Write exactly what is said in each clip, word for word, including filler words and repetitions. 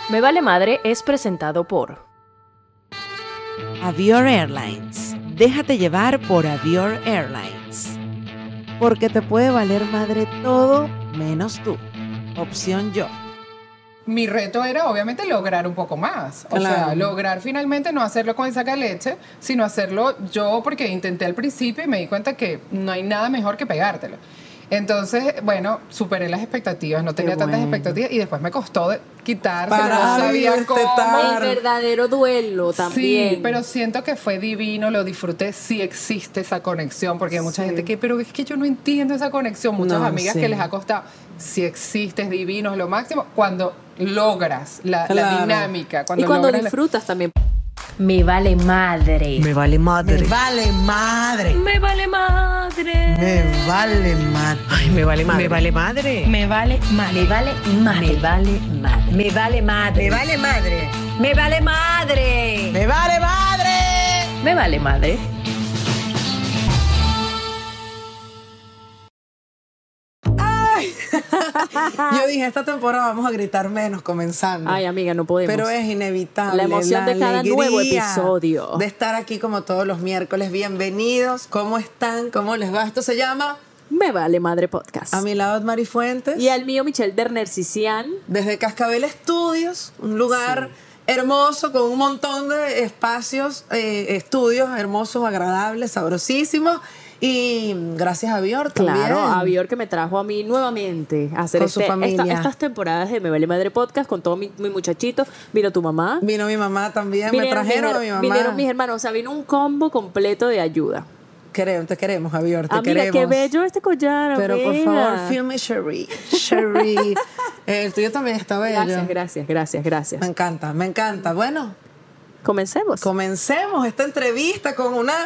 Me Vale Madre es presentado por Avior Airlines. Déjate llevar por Avior Airlines. Porque te puede valer madre todo menos tú. Opción yo. Mi reto era obviamente lograr un poco más, o Claro. sea, lograr finalmente no hacerlo con el sacaleche, sino hacerlo yo, porque intenté al principio y me di cuenta que no hay nada mejor que pegártelo. Entonces, bueno, superé las expectativas, no tenía tantas bueno. expectativas y después me costó de quitarse, Parar no y sabía cómo. destetar. El verdadero duelo también. Sí, pero siento que fue divino, lo disfruté, sí existe esa conexión, porque hay mucha Sí. gente que, pero es que yo no entiendo esa conexión, muchas No, amigas sí. que les ha costado, sí existe, es divino, es lo máximo, cuando logras la, la Claro. dinámica, cuando Y cuando logras la- disfrutas también. Me Vale Madre. Me vale madre. Me vale madre. Me Vale Madre. Me vale madre. Ay, me vale madre. Me vale madre. Me vale madre. Me Vale Madre. Me vale madre. Me vale madre. Me vale madre. Me vale madre. Me vale madre. Me Vale Madre. Yo dije, esta temporada vamos a gritar menos comenzando. Ay, amiga, no podemos. Pero es inevitable. La emoción de cada nuevo episodio. De estar aquí como todos los miércoles. Bienvenidos. ¿Cómo están? ¿Cómo les va? Esto se llama Me Vale Madre Podcast. A mi lado Mari Fuentes. Y al mío, Michelle Derner Cician. Desde Cascabel Estudios, un lugar hermoso con un montón de espacios, eh, estudios hermosos, agradables, sabrosísimos. Y gracias a Avior también. Claro, Avior que me trajo a mí nuevamente a hacer Con su este- familia. esta- estas temporadas de Me Vale Madre Podcast con todo mi, mi muchachito. Vino tu mamá. Vino mi mamá también, me Vinieron trajeron mis a mi her- mamá. Vinieron mis hermanos. O sea, vino un combo completo de ayuda. Queremos, te queremos, Avior, te Amiga, queremos. qué bello este collar, Pero por amiga. favor, filme Cherie. Cherie. Eh, el tuyo también está bello. Gracias, gracias, gracias, gracias. Me encanta, me encanta. Bueno, Comencemos. comencemos esta entrevista con una,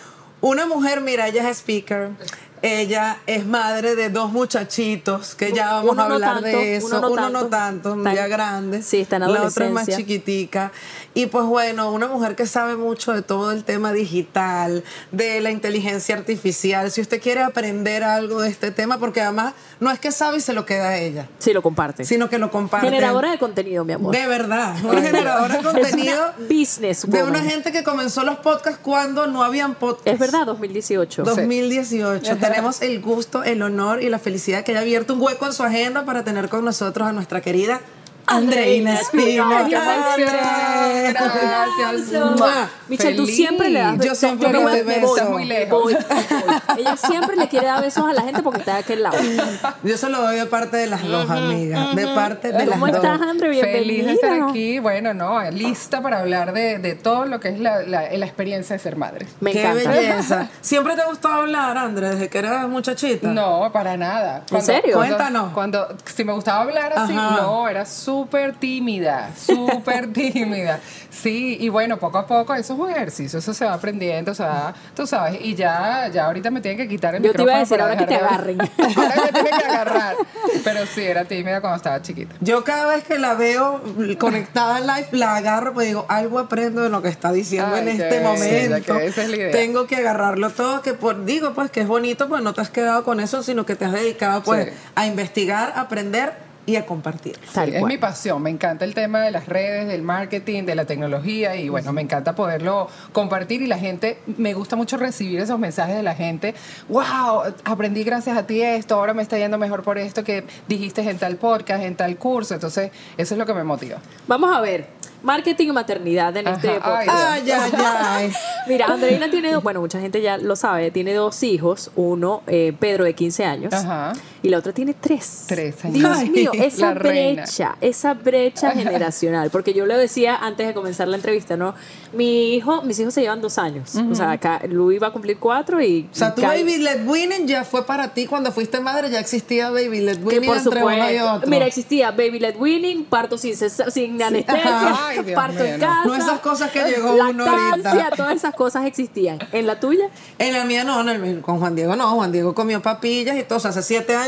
una mujer, mira, ella es speaker. Ella es madre de dos muchachitos, que ya vamos Uno a no hablar tanto, de eso. uno no Uno no tanto. tanto, Está en- ya grande. sí, está en La otra es más adolescencia. chiquitica. Y pues bueno, una mujer que sabe mucho de todo el tema digital, de la inteligencia artificial. Si usted quiere aprender algo de este tema, porque además no es que sabe y se lo queda a ella, Sí, lo comparte. sino que lo comparte. Generadora de contenido, mi amor. De verdad, una generadora de contenido Es una business de woman. una gente que comenzó los podcasts cuando no habían podcasts. Es verdad, dos mil dieciocho. dos mil dieciocho. Tenemos el gusto, el honor y la felicidad que haya abierto un hueco en su agenda para tener con nosotros a nuestra querida Andreina Espina. Ay, qué emoción. Gracias. Mua. Michelle, tú Feliz. siempre le das Yo besos. siempre me le voy, doy me voy, besos. Muy me lejos. voy, me voy. Ella siempre le quiere dar besos a la gente porque está de aquel lado. Yo se lo doy de parte de las dos, amigas. De parte de las ¿Cómo dos. estás, Andre? Bienvenida. Feliz de estar aquí, bueno, no, lista para hablar de, de todo lo que es la, la, la experiencia de ser madre. Me Qué encanta. belleza. ¿Siempre te gustó hablar, André, desde que eras muchachita? No, para nada. serio? Cuéntanos. Cuando, si me gustaba hablar así, Ajá. no, era súper tímida, súper tímida. Sí, y bueno, poco a poco eso es un ejercicio, eso se va aprendiendo, o sea, tú sabes, y ya, ya ahorita me tienen que quitar el Yo te micrófono. iba a decir, para ahora que te dejar de- agarren. Ahora me tienen que agarrar. Pero sí, era tímida cuando estaba chiquita. Yo cada vez que la veo conectada en live, la agarro pues digo, algo aprendo de lo que está diciendo Ay, en qué este bella, momento. que esa es la idea. Tengo que agarrarlo todo, que por, digo pues que es bonito, pues no te has quedado con eso, sino que te has dedicado pues Sí. a investigar, a aprender y a compartir. Tal Sí, es cual. mi pasión, me encanta el tema de las redes, del marketing, de la tecnología y bueno, me encanta poderlo compartir y la gente, me gusta mucho recibir esos mensajes de la gente, wow, aprendí gracias a ti esto, ahora me está yendo mejor por esto que dijiste en tal podcast, en tal curso, entonces eso es lo que me motiva. Vamos a ver. Marketing y maternidad en este Ajá, ay, podcast. Ay, ay, ay. Mira, Andreina tiene dos, bueno, mucha gente ya lo sabe, tiene dos hijos, uno, eh, Pedro de quince años, Ajá. y la otra tiene tres. Tres años. Dios Ay, mío, esa la reina. brecha, esa brecha generacional, porque yo le decía antes de comenzar la entrevista, ¿no? Mi hijo, mis hijos se llevan dos años, o sea, acá Luis va a cumplir cuatro y... O sea, tu Kai- Baby Led Winning ya fue para ti cuando fuiste madre, ya existía Baby Led que Winning por entre uno y supuesto, otro. mira, existía baby led winning, parto sin, cesa- sin anestesia, Ajá. Ay, Dios parto mío, en no. casa, No esas cosas que llegó uno lactancia, ahorita. todas esas cosas existían. ¿En la tuya? En la mía no, en el- con Juan Diego no, Juan Diego comió papillas y todo, o sea, hace siete años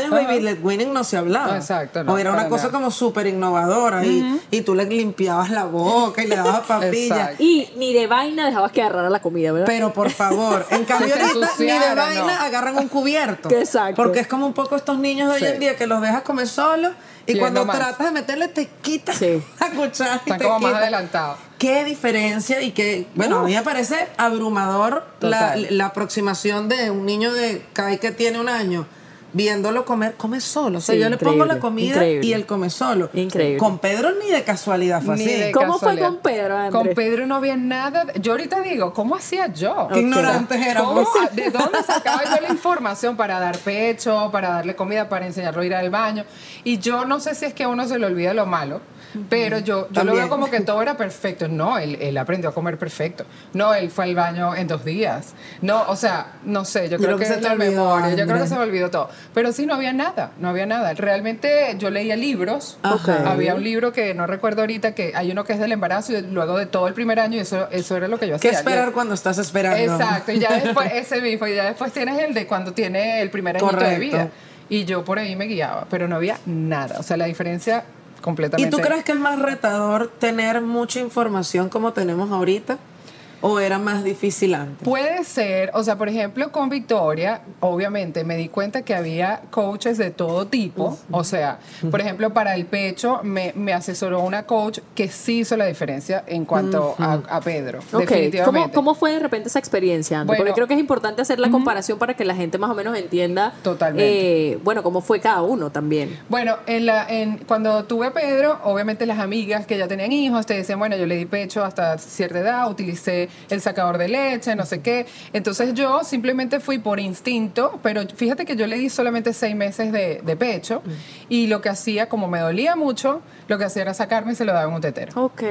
años Ajá. baby led weaning no se hablaba. Exacto, no, O era una para cosa nada. como súper innovadora y, y tú le limpiabas la boca y le dabas papilla. Exacto. Y ni de vaina dejabas que agarrara la comida, ¿verdad? Pero por favor, en cambio se ahorita ni de ensuciara, vaina no. agarran un cubierto. Exacto. Porque es como un poco estos niños de hoy Sí. en día que los dejas comer solos y Sí, cuando no más. tratas de meterle te quitas Sí. la cuchara y Están te como más quitas. adelantados. Qué diferencia y que, bueno, a mí me parece abrumador la, Total. la aproximación de un niño de Kai que tiene un año viéndolo comer, come solo. O sea, Sí, yo le pongo increíble, la comida increíble. y él come solo. Increíble. Con Pedro ni de casualidad fue Ni así. de ¿Cómo fue casualidad. con Pedro, Andrés? Con Pedro no había nada. de- Yo ahorita digo, ¿cómo hacía yo? Qué ignorantes éramos. ¿Cómo? ¿De dónde sacaba yo la información para dar pecho, para darle comida, para enseñarlo a ir al baño? Y yo no sé si es que a uno se le olvida lo malo, pero yo, yo lo También. veo como que todo era perfecto. No, él, él aprendió a comer perfecto. No, él fue al baño en dos días. No, o sea, no sé, yo Yo creo creo que, que se es te la olvidó, memoria. Yo creo que Andrés. se me olvidó todo. Pero sí, no había nada, no había nada. Realmente yo leía libros. Ajá. Había un libro que no recuerdo ahorita, que hay uno que es del embarazo y luego de todo el primer año, y eso, eso era lo que yo ¿Qué hacía. esperar Leer. cuando estás esperando? Exacto, y ya después, ese mismo, y ya después tienes el de cuando tiene el primer añito de Correcto. vida. Y yo por ahí me guiaba, pero no había nada. O sea, la diferencia ¿Y completamente. tú crees que es más retador tener mucha información como tenemos ahorita? ¿O era más difícil antes? Puede ser, o sea, por ejemplo, con Victoria, obviamente me di cuenta que había coaches de todo tipo. O sea, por ejemplo, para el pecho me, me asesoró una coach que sí hizo la diferencia en cuanto a, a Pedro. Ok, Definitivamente. ¿Cómo, ¿Cómo fue de repente esa experiencia, Andrés? Bueno, Porque creo que es importante hacer la comparación para que la gente más o menos entienda, Totalmente. eh, bueno, cómo fue cada uno también. Bueno, en la, en, cuando tuve a Pedro, obviamente las amigas que ya tenían hijos te decían, bueno, yo le di pecho hasta cierta edad, utilicé el sacador de leche, no sé qué. Entonces yo simplemente fui por instinto, pero fíjate que yo le di solamente seis meses de, de pecho y lo que hacía, como me dolía mucho, lo que hacía era sacarme y se lo daba en un tetero. Ok.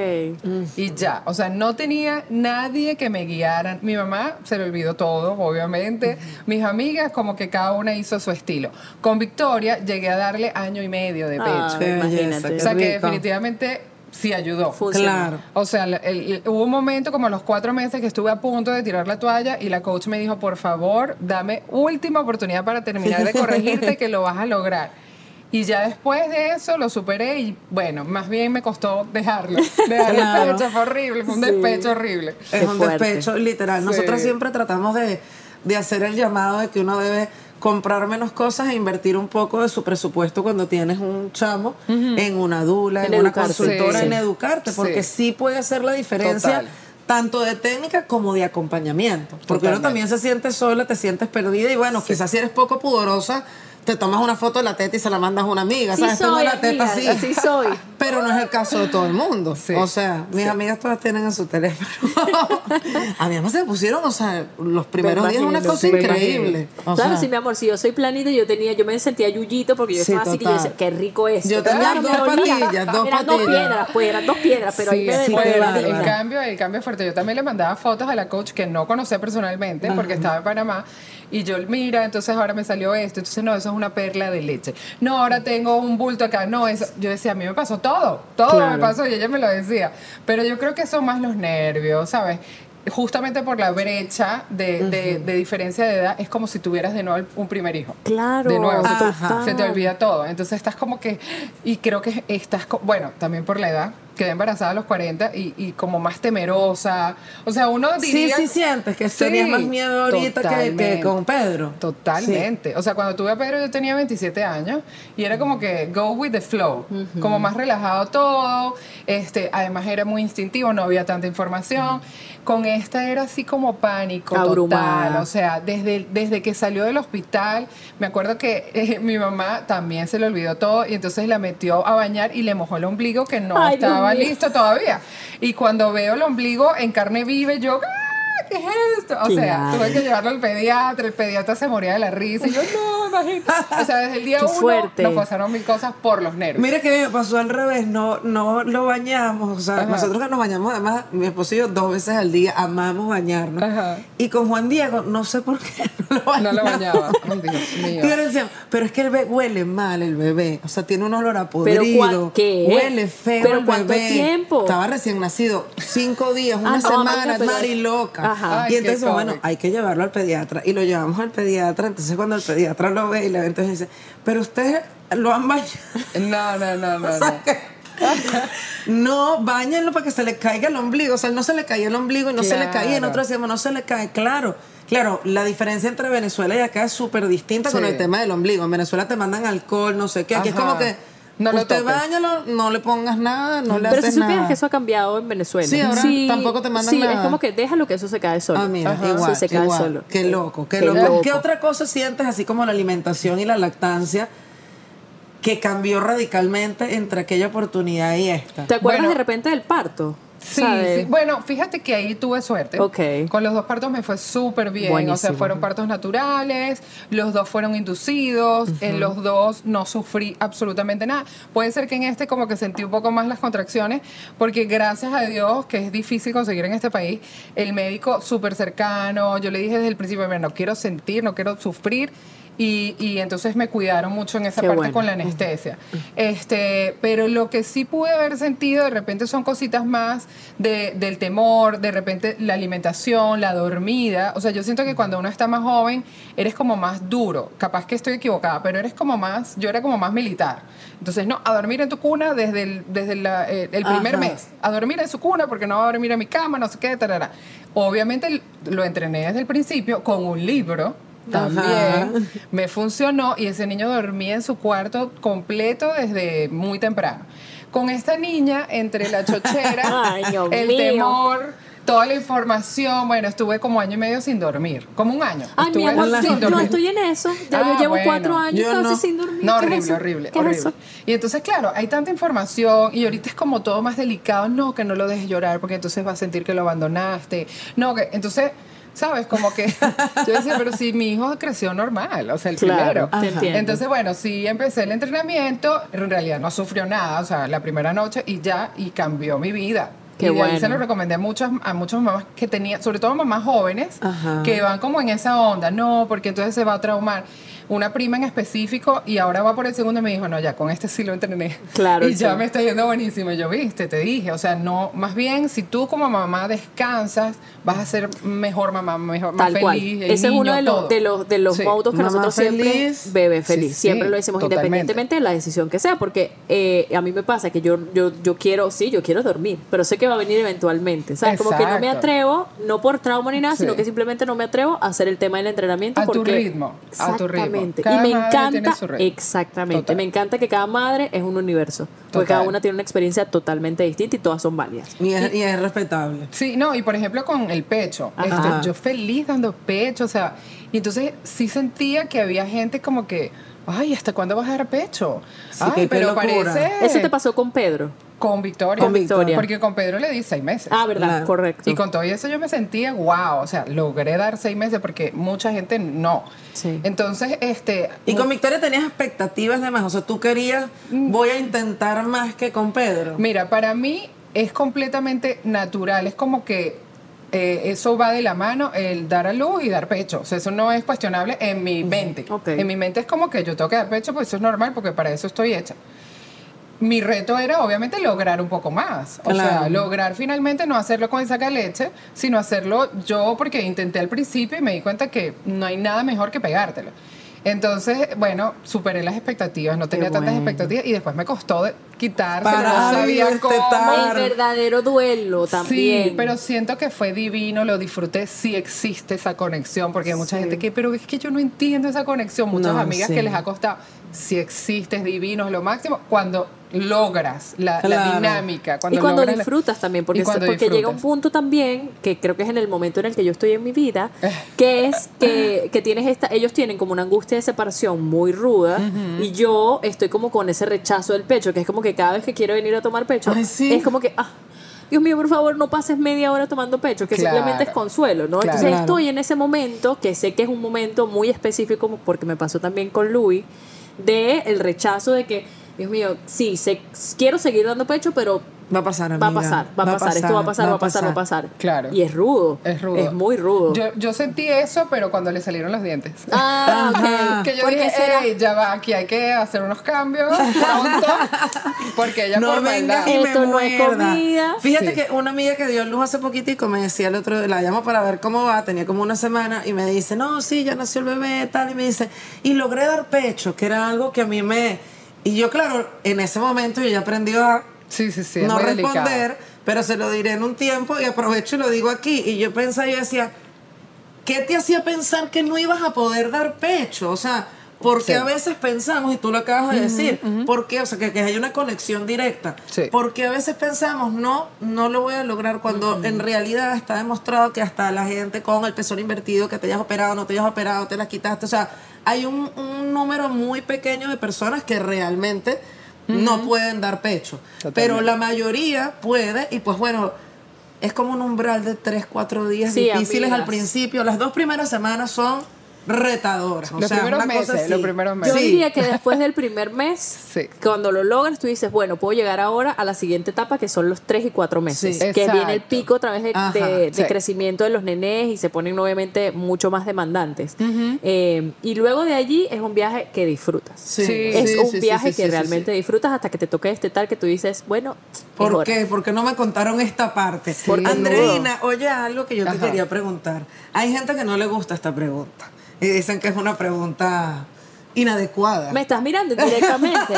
Y ya, o sea, no tenía nadie que me guiara. Mi mamá se le olvidó todo, obviamente. Mis amigas, como que cada una hizo su estilo. Con Victoria llegué a darle año y medio de pecho. Ah, Qué belleza, imagínate. qué o sea, que rico. definitivamente sí ayudó. Funcionó. Claro. O sea, el- el- hubo un momento como a los cuatro meses que estuve a punto de tirar la toalla y la coach me dijo, por favor, dame última oportunidad para terminar de corregirte que lo vas a lograr. Y ya después de eso lo superé y bueno, más bien me costó dejarlo. Dejar Claro. el pecho fue horrible, fue un Sí. despecho horrible. Es Qué un fuerte. despecho literal. Sí. Nosotras siempre tratamos de, de hacer el llamado de que uno debe comprar menos cosas e invertir un poco de su presupuesto cuando tienes un chamo en una dula, en, En una educarse. consultora, Sí. en educarte, porque Sí. sí puede hacer la diferencia. Total. Tanto de técnica como de acompañamiento. Porque uno Totalmente. también se siente sola, te sientes perdida y bueno, quizás si eres poco pudorosa, te tomas una foto de la teta y se la mandas a una amiga. Sí ¿Sabes? Tengo soy, la teta amiga, así. así soy. Pero no es el caso de todo el mundo. Sí. O sea, mis amigas todas tienen en su teléfono. A mí además se me pusieron, o sea, los primeros Me días una imagino, cosa sí, me increíble. O Claro, sea, sí, mi amor, si yo soy planita, yo tenía, yo me sentía yuyito porque yo Sí, estaba así que yo total. decía, qué rico es. Yo tenía dos patillas, dos eran dos patillas. piedras, pues eran dos piedras, pero ahí Sí, me sí, me pero bárbaro. el digna. cambio, el cambio es fuerte. Yo también le mandaba fotos a la coach que no conocía personalmente porque estaba en Panamá. Y yo, mira, entonces ahora me salió esto. Entonces, no, eso es una perla de leche. No, ahora tengo un bulto acá. No, eso. Yo decía, a mí me pasó todo. Todo Claro. me pasó y ella me lo decía. Pero yo creo que son más los nervios, ¿sabes? Justamente por la brecha de, de- de diferencia de edad, es como si tuvieras de nuevo un primer hijo. Claro, De nuevo, se te, total. se te olvida todo. Entonces estás como que, y creo que estás, co- bueno, también por la edad, quedé embarazada a los cuarenta y, y como más temerosa. O sea, uno sí, diría... sí sientes que Sí, tenías más miedo ahorita que, que totalmente. con Pedro. Totalmente. O sea, cuando tuve a Pedro yo tenía veintisiete años y era como que go with the flow, como más relajado todo. Este, además era muy instintivo, no había tanta información. Con esta era así como pánico Abrumada. total. O sea, desde, desde que salió del hospital, me acuerdo que eh, mi mamá también se le olvidó todo y entonces la metió a bañar y le mojó el ombligo que no Ay, Dios estaba mío. listo todavía. Y cuando veo el ombligo en carne viva, yo, ¡ah! ¿Qué es esto? O sea, Claro. tuve que llevarlo al pediatra, el pediatra se moría de la risa y yo, no, imagínate. O sea, desde el día Qué uno fuerte. nos pasaron mil cosas por los nervios. Mira que me pasó al revés, no, no lo bañamos, o sea, Ajá. nosotros que nos bañamos, además, mi esposo y yo dos veces al día amamos bañarnos. Ajá. Y con Juan Diego, no sé por qué no lo No bañamos. lo bañaba. Ay, Dios mío. Y ahora decíamos, pero es que el bebé huele mal, el bebé, o sea, tiene un olor a Pero podrido, ¿cuá- qué? huele feo ¿Pero el cuánto bebé. tiempo? Estaba recién nacido, cinco días, Ah, una no, semana, Amanda, pero- Mari loca. Ajá. Ay, Y qué entonces, bueno, cómico. hay que llevarlo al pediatra. Y lo llevamos al pediatra, entonces cuando el pediatra lo lo ve y la ve, entonces dice, pero ustedes lo han bañado. No, no, no, no. O sea, no. que- no, bañenlo para que se le caiga el ombligo. O sea, no se le caía el ombligo y no se le caía. Y Claro. nosotros decíamos, no se le cae. Claro, claro, la diferencia entre Venezuela y acá es súper distinta con Sí. el tema del ombligo. En Venezuela te mandan alcohol, no sé qué. Aquí Ajá. es como que No lo usted toques. báñalo, no le pongas nada, no le Pero si haces supieras nada. que eso ha cambiado en Venezuela. Sí, ahora tampoco te mandan sí, nada. es como que déjalo que eso se cae solo. Ah, mira, Ajá. igual, Sí, se cae igual. solo. Qué loco, qué, Qué loco. loco. ¿Qué otra cosa sientes así como la alimentación y la lactancia que cambió radicalmente entre aquella oportunidad y esta? ¿Te acuerdas Bueno. de repente del parto? Sí, ¿Sabes? sí. Bueno, fíjate que ahí tuve suerte. Ok. Con los dos partos me fue súper bien. Buenísimo. O sea, fueron partos naturales, los dos fueron inducidos, en los dos no sufrí absolutamente nada. Puede ser que en este como que sentí un poco más las contracciones, porque gracias a Dios, que es difícil conseguir en este país, el médico súper cercano, yo le dije desde el principio, mira, no quiero sentir, no quiero sufrir. Y, y entonces me cuidaron mucho en esa Qué parte bueno. con la anestesia. Este, pero lo que sí pude haber sentido de repente son cositas más de, del temor, de repente la alimentación, la dormida. O sea, yo siento que cuando uno está más joven, eres como más duro. Capaz que estoy equivocada, pero eres como más, yo era como más militar. Entonces, no, a dormir en tu cuna desde el, desde la, eh, el primer Ajá. mes. A dormir en su cuna porque no va a dormir en mi cama, no sé qué, tarara. Obviamente lo entrené desde el principio con un libro. También Ajá. me funcionó y ese niño dormía en su cuarto completo desde muy temprano. Con esta niña, entre la chochera, Ay, Dios el mío. temor, toda la información, bueno, estuve como año y medio sin dormir, como un año. Ay, mi Estuve amor, sin yo, yo dormir. estoy en eso. Ya Ah, yo llevo bueno. cuatro años Yo casi no. sin dormir. No, ¿Qué es horrible, eso? horrible, ¿Qué es horrible. eso? Y entonces, claro, hay tanta información y ahorita es como todo más delicado. No, que no lo dejes llorar porque entonces va a sentir que lo abandonaste. No, que entonces, ¿sabes? Como que yo decía, pero si mi hijo creció normal, o sea, el Claro, primero. te entiendo. Entonces, bueno, sí empecé el entrenamiento, en realidad no sufrió nada, o sea, la primera noche y ya, y cambió mi vida. Qué y de ahí bueno. se lo recomendé a muchas, a muchas mamás que tenían, sobre todo mamás jóvenes, Ajá. que van como en esa onda, no, porque entonces se va a traumar. Una prima en específico y ahora va por el segundo y me dijo, no, ya con este sí lo entrené. Claro, Y ya sí. me está yendo buenísimo. Y yo, viste, te dije, o sea, no, más bien, si tú como mamá descansas, vas a ser mejor mamá, mejor, más Tal cual. feliz. el Ese es uno niño, de los, todo. de los, de los Sí. modos que Mamá nosotros siempre, feliz. bebé feliz, Sí, sí, siempre lo decimos totalmente. independientemente de la decisión que sea, porque eh, a mí me pasa que yo, yo, yo quiero, sí, yo quiero dormir, pero sé que va a venir eventualmente, ¿sabes? Como que no me Exacto. atrevo, no por trauma ni nada, Sí. sino que simplemente no me atrevo a hacer el tema del entrenamiento A tu porque ritmo, a tu ritmo. Exactamente. Cada Y me madre tiene encanta, su ritmo. exactamente, Total. me encanta que cada madre es un universo, porque Total. cada una tiene una experiencia totalmente distinta y todas son válidas. Y es, y es respetable. Sí, no, y por ejemplo con el pecho, Ajá. este, yo feliz dando pecho, o sea, y entonces sí sentía que había gente como que, ay, ¿hasta cuándo vas a dar pecho? Sí, Ay, qué- qué pero locura. parece Eso te pasó con Pedro. con Victoria. Con Victoria. Porque con Pedro le di seis meses. Ah, verdad, Claro. correcto. Y con todo eso yo me sentía, wow, o sea, logré dar seis meses porque mucha gente no. Sí. Entonces, este... Y mu- con Victoria tenías expectativas de más. O sea, tú querías, voy a intentar más que con Pedro. Mira, para mí es completamente natural, es como que eh, eso va de la mano, el dar a luz y dar pecho. O sea, eso no es cuestionable en mi mente. Ok. En mi mente es como que yo tengo que dar pecho, pues eso es normal porque para eso estoy hecha. Mi reto era obviamente lograr un poco más. O Claro. sea, lograr finalmente no hacerlo con el sacaleche, sino hacerlo yo porque intenté al principio y me di cuenta que no hay nada mejor que pegártelo. Entonces, bueno, superé las expectativas, no tenía tantas bueno. expectativas y después me costó de quitárselo, Para no sabía cómo. destetar. El verdadero duelo también. Sí, pero siento que fue divino, lo disfruté, sí existe esa conexión, porque hay mucha Sí. gente que, pero es que yo no entiendo esa conexión, muchas No, amigas sí. que les ha costado, sí existe, es divino, es lo máximo, cuando logras la, la Claro. dinámica, cuando y cuando logras la- disfrutas también, porque, y cuando porque llega un disfrutas. punto también, que creo que es en el momento en el que yo estoy en mi vida, que es que, que tienes esta, ellos tienen como una angustia de separación muy ruda, y yo estoy como con ese rechazo del pecho, que es como que cada vez que quiero venir a tomar pecho, Ay, sí. es como que, ah, Dios mío, por favor, no pases media hora tomando pecho, que Claro. simplemente es consuelo, ¿no? Claro. Entonces Claro. estoy en ese momento, que sé que es un momento muy específico, porque me pasó también con Louis, de el rechazo de que, Dios mío, sí, sé- quiero seguir dando pecho, pero Va a pasar, amiga. Va a pasar, va a pasar, esto va a pasar, va a pasar, va a pasar. Claro. Y es rudo. Es rudo. Es muy rudo. Yo, yo sentí eso, pero cuando le salieron los dientes. Ah, ok. Que yo ¿Por qué dije, será? "Ey, ya va, aquí hay que hacer unos cambios pronto, porque ella No por vengas maldad". y me Esto no es muerda. comida. Fíjate Sí. que una amiga que dio luz hace poquitico me decía el otro día, la llamo para ver cómo va, tenía como una semana y me dice, no, sí, ya nació el bebé, tal, y me dice, y logré dar pecho, que era algo que a mí me... Y yo, claro, en ese momento yo ya aprendí a Sí, sí, sí, es no muy responder, delicado. pero se lo diré en un tiempo y aprovecho y lo digo aquí. Y yo pensaba, yo decía, ¿qué te hacía pensar que no ibas a poder dar pecho? O sea, porque Sí. a veces pensamos, y tú lo acabas de decir, ¿por qué? O sea, que, que hay una conexión directa. Sí. Porque a veces pensamos, no, no lo voy a lograr, cuando en realidad está demostrado que hasta la gente con el pezón invertido, que te hayas operado, no te hayas operado, te las quitaste. O sea, hay un, un número muy pequeño de personas que realmente no pueden dar pecho. Totalmente. Pero la mayoría puede, y pues bueno, es como un umbral de tres, cuatro días Sí, difíciles amigas. al principio. Las dos primeras semanas son retadoras. O Los sea, primeros una cosa meses, así. los primeros meses. Yo Sí. diría que después del primer mes, Sí. cuando lo logras, tú dices, bueno, puedo llegar ahora a la siguiente etapa, que son los tres y cuatro meses. Sí. Que viene el Exacto. pico otra vez de, Ajá, de- de sí. crecimiento de los nenés y se ponen obviamente mucho más demandantes. Eh, y luego de allí es un viaje que disfrutas. Sí, Sí. Es sí, un sí, sí, viaje sí, que sí, realmente sí. disfrutas hasta que te toque este tal que tú dices, bueno, es ¿Por hora. qué? Porque no me contaron esta parte. Porque Andreina, oye, algo que yo te Ajá. quería preguntar. Hay gente que no le gusta esta pregunta y dicen que es una pregunta inadecuada. Me estás mirando indirectamente.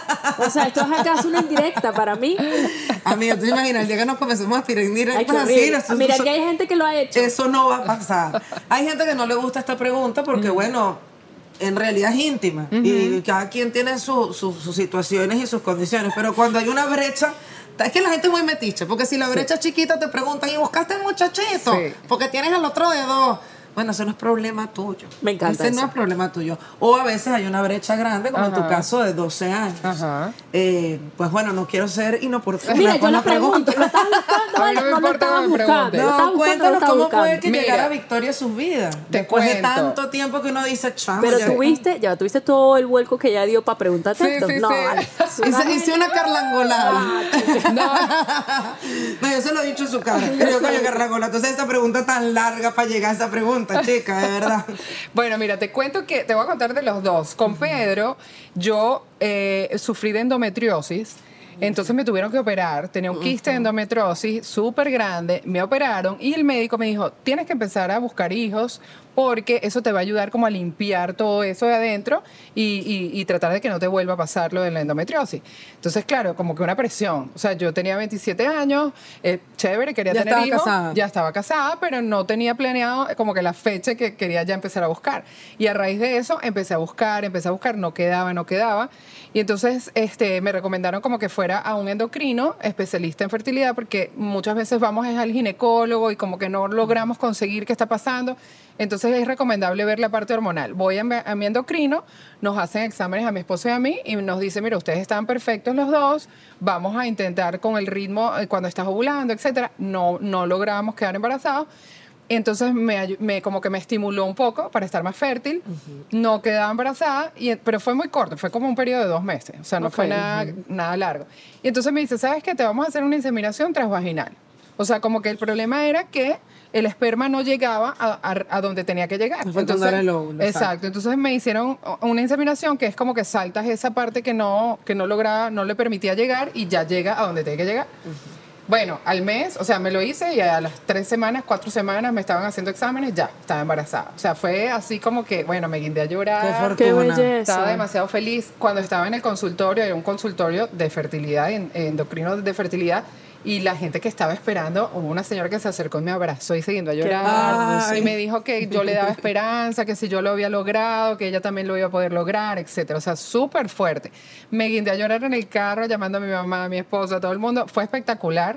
O sea, ¿esto es acaso una indirecta para mí? Amiga, tú imaginas el día que nos comencemos a tirar Ay, indirectas qué así. horrible. eso- Mira eso- que hay gente que lo ha hecho. Eso no va a pasar. Hay gente que no le gusta esta pregunta porque, bueno, en realidad es íntima. Y cada quien tiene su- su- sus situaciones y sus condiciones. Pero cuando hay una brecha, es que la gente es muy metiche. Porque si la brecha es chiquita, te preguntan, ¿y buscaste el muchachito? Sí. Porque tienes el otro de dos. Bueno, eso no es problema tuyo. Me encanta Ese eso. no es problema tuyo. O a veces hay una brecha grande, como en tu Ajá. caso de doce años. Ajá. Eh, pues bueno, no quiero ser inoportuna Mira, yo con la la pregunto, lo estás buscando, A mí vale, no me no lo importa estabas que me buscando. pregunten. lo estabas No, buscando, lo cuéntanos estabas cómo buscando. fue que Mira, llegara Victoria a sus vidas. te Después de cuento. tanto tiempo que uno dice, chamo, Pero ya- tuviste, ya tuviste todo el vuelco que ella dio para preguntarte Sí, esto. sí, no, sí. vale. Es una Hice, hice una carlangolada. No, No, yo se lo he dicho en su cara. Yo coño carlangola. Entonces esa pregunta tan larga para llegar a esa pregunta, chica, de verdad. bueno, mira, te cuento que te voy a contar de los dos. Con Pedro, yo eh, sufrí de endometriosis. Entonces me tuvieron que operar, tenía un quiste de endometriosis súper grande, me operaron y el médico me dijo, tienes que empezar a buscar hijos porque eso te va a ayudar como a limpiar todo eso de adentro y, y- y tratar de que no te vuelva a pasar lo de la endometriosis. Entonces, claro, como que una presión. O sea, yo tenía veintisiete años, eh, chévere, quería Ya tener estaba hijos, casada. ya estaba casada, pero no tenía planeado eh, como que la fecha que quería ya empezar a buscar. Y a raíz de eso empecé a buscar, empecé a buscar, no quedaba, no quedaba. Y entonces este, me recomendaron como que fuera a un endocrino especialista en fertilidad porque muchas veces vamos es al ginecólogo y como que no logramos conseguir qué está pasando. Entonces es recomendable ver la parte hormonal. Voy a mi, a mi endocrino, nos hacen exámenes a mi esposo y a mí y nos dice, mira, ustedes están perfectos los dos, vamos a intentar con el ritmo eh, cuando estás ovulando, etcétera. No, no logramos quedar embarazados. Entonces me, ayu- me como que me estimuló un poco para estar más fértil. No quedaba embarazada, y, pero fue muy corto, fue como un periodo de dos meses. O sea, no Ok. fue nada, nada largo. Y entonces me dice, ¿sabes qué? Te vamos a hacer una inseminación transvaginal. O sea, como que el problema era que el esperma no llegaba a, a- a donde tenía que llegar. Fue fecundar el óvulo, exacto. exacto. Entonces me hicieron una inseminación que es como que saltas esa parte que no, que no lograba, no le permitía llegar y ya llega a donde tiene que llegar. Bueno, al mes, o sea, me lo hice y a las tres semanas, cuatro semanas me estaban haciendo exámenes, ya, estaba embarazada. O sea, fue así como que, bueno, me guindé a llorar. Qué fortuna. Qué belleza. Estaba demasiado feliz. Cuando estaba en el consultorio, era un consultorio de fertilidad, en- endocrino de fertilidad, y la gente que estaba esperando, hubo una señora que se acercó y me abrazó y se guindó a llorar. Ay. Y me dijo que yo le daba esperanza, que si yo lo había logrado, que ella también lo iba a poder lograr, etcétera. O sea, súper fuerte. Me guindé a llorar en el carro, llamando a mi mamá, a mi esposa, a todo el mundo. Fue espectacular.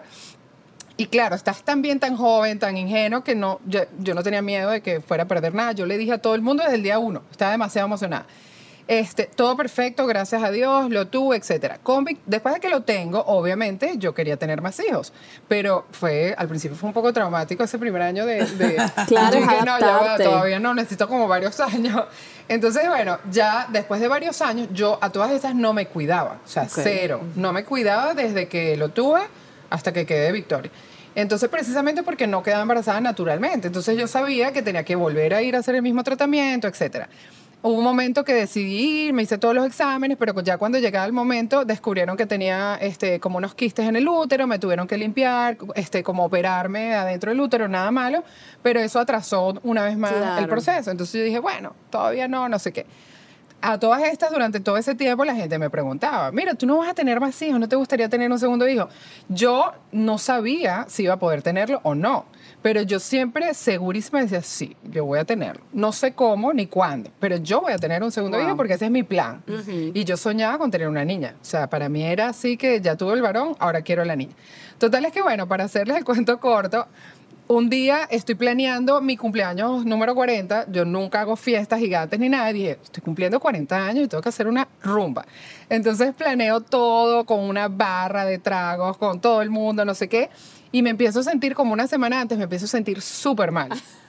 Y claro, estás tan bien, tan joven, tan ingenuo que no, yo, yo no tenía miedo de que fuera a perder nada. Yo le dije a todo el mundo desde el día uno. Estaba demasiado emocionada. Este, todo perfecto, gracias a Dios, lo tuve, etcétera. Con Vic- Después de que lo tengo, obviamente, yo quería tener más hijos. Pero fue, al principio fue un poco traumático ese primer año de... de Claro, yo dije, no, ya va, adaptarte. todavía no, necesito como varios años. Entonces, bueno, ya después de varios años, yo a todas esas no me cuidaba. O sea, Ok. cero. No me cuidaba desde que lo tuve hasta que quedé Victoria. Entonces, precisamente porque no quedaba embarazada naturalmente. Entonces, yo sabía que tenía que volver a ir a hacer el mismo tratamiento, etcétera. Hubo un momento que decidí ir, me hice todos los exámenes, pero ya cuando llegaba el momento descubrieron que tenía este, como unos quistes en el útero, me tuvieron que limpiar, este, como operarme adentro del útero, nada malo, pero eso atrasó una vez más Claro. el proceso. Entonces yo dije, bueno, todavía no, no sé qué. A todas estas, durante todo ese tiempo, la gente me preguntaba, mira, tú no vas a tener más hijos, ¿no te gustaría tener un segundo hijo? Yo no sabía si iba a poder tenerlo o no, pero yo siempre segurísima decía, sí, yo voy a tenerlo. No sé cómo ni cuándo, pero yo voy a tener un segundo Wow. hijo porque ese es mi plan. Y yo soñaba con tener una niña. O sea, para mí era así que ya tuve el varón, ahora quiero la niña. Total es que, bueno, para hacerles el cuento corto, un día estoy planeando mi cumpleaños número cuarenta. Yo nunca hago fiestas gigantes ni nada. Y dije, estoy cumpliendo cuarenta años y tengo que hacer una rumba. Entonces planeo todo con una barra de tragos, con todo el mundo, no sé qué. Y me empiezo a sentir como una semana antes, me empiezo a sentir súper mal.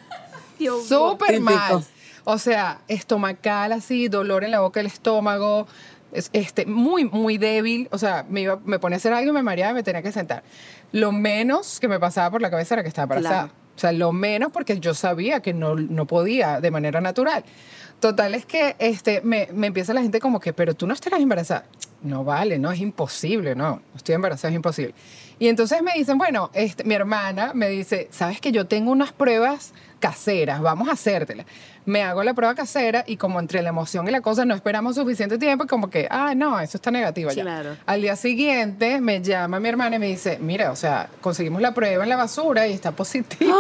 Súper Típico. mal. O sea, estomacal así, dolor en la boca del estómago, es- este, muy, muy débil. O sea, me, iba, me ponía a hacer algo y me mareaba y me tenía que sentar. Lo menos que me pasaba por la cabeza era que estaba embarazada. Claro. O sea, lo menos porque yo sabía que no, no podía de manera natural. Total es que este, me, me empieza la gente como que, pero tú no estarás embarazada. No vale, no, es imposible, no, no estoy embarazada, es imposible. Y entonces me dicen, bueno, este, mi hermana me dice, sabes que yo tengo unas pruebas caseras, vamos a hacértelas. Me hago la prueba casera y como entre la emoción y la cosa no esperamos suficiente tiempo, y como que, ah, no, eso está negativo ya. Claro. Al día siguiente me llama mi hermana y me dice, mira, o sea, conseguimos la prueba en la basura y está positiva.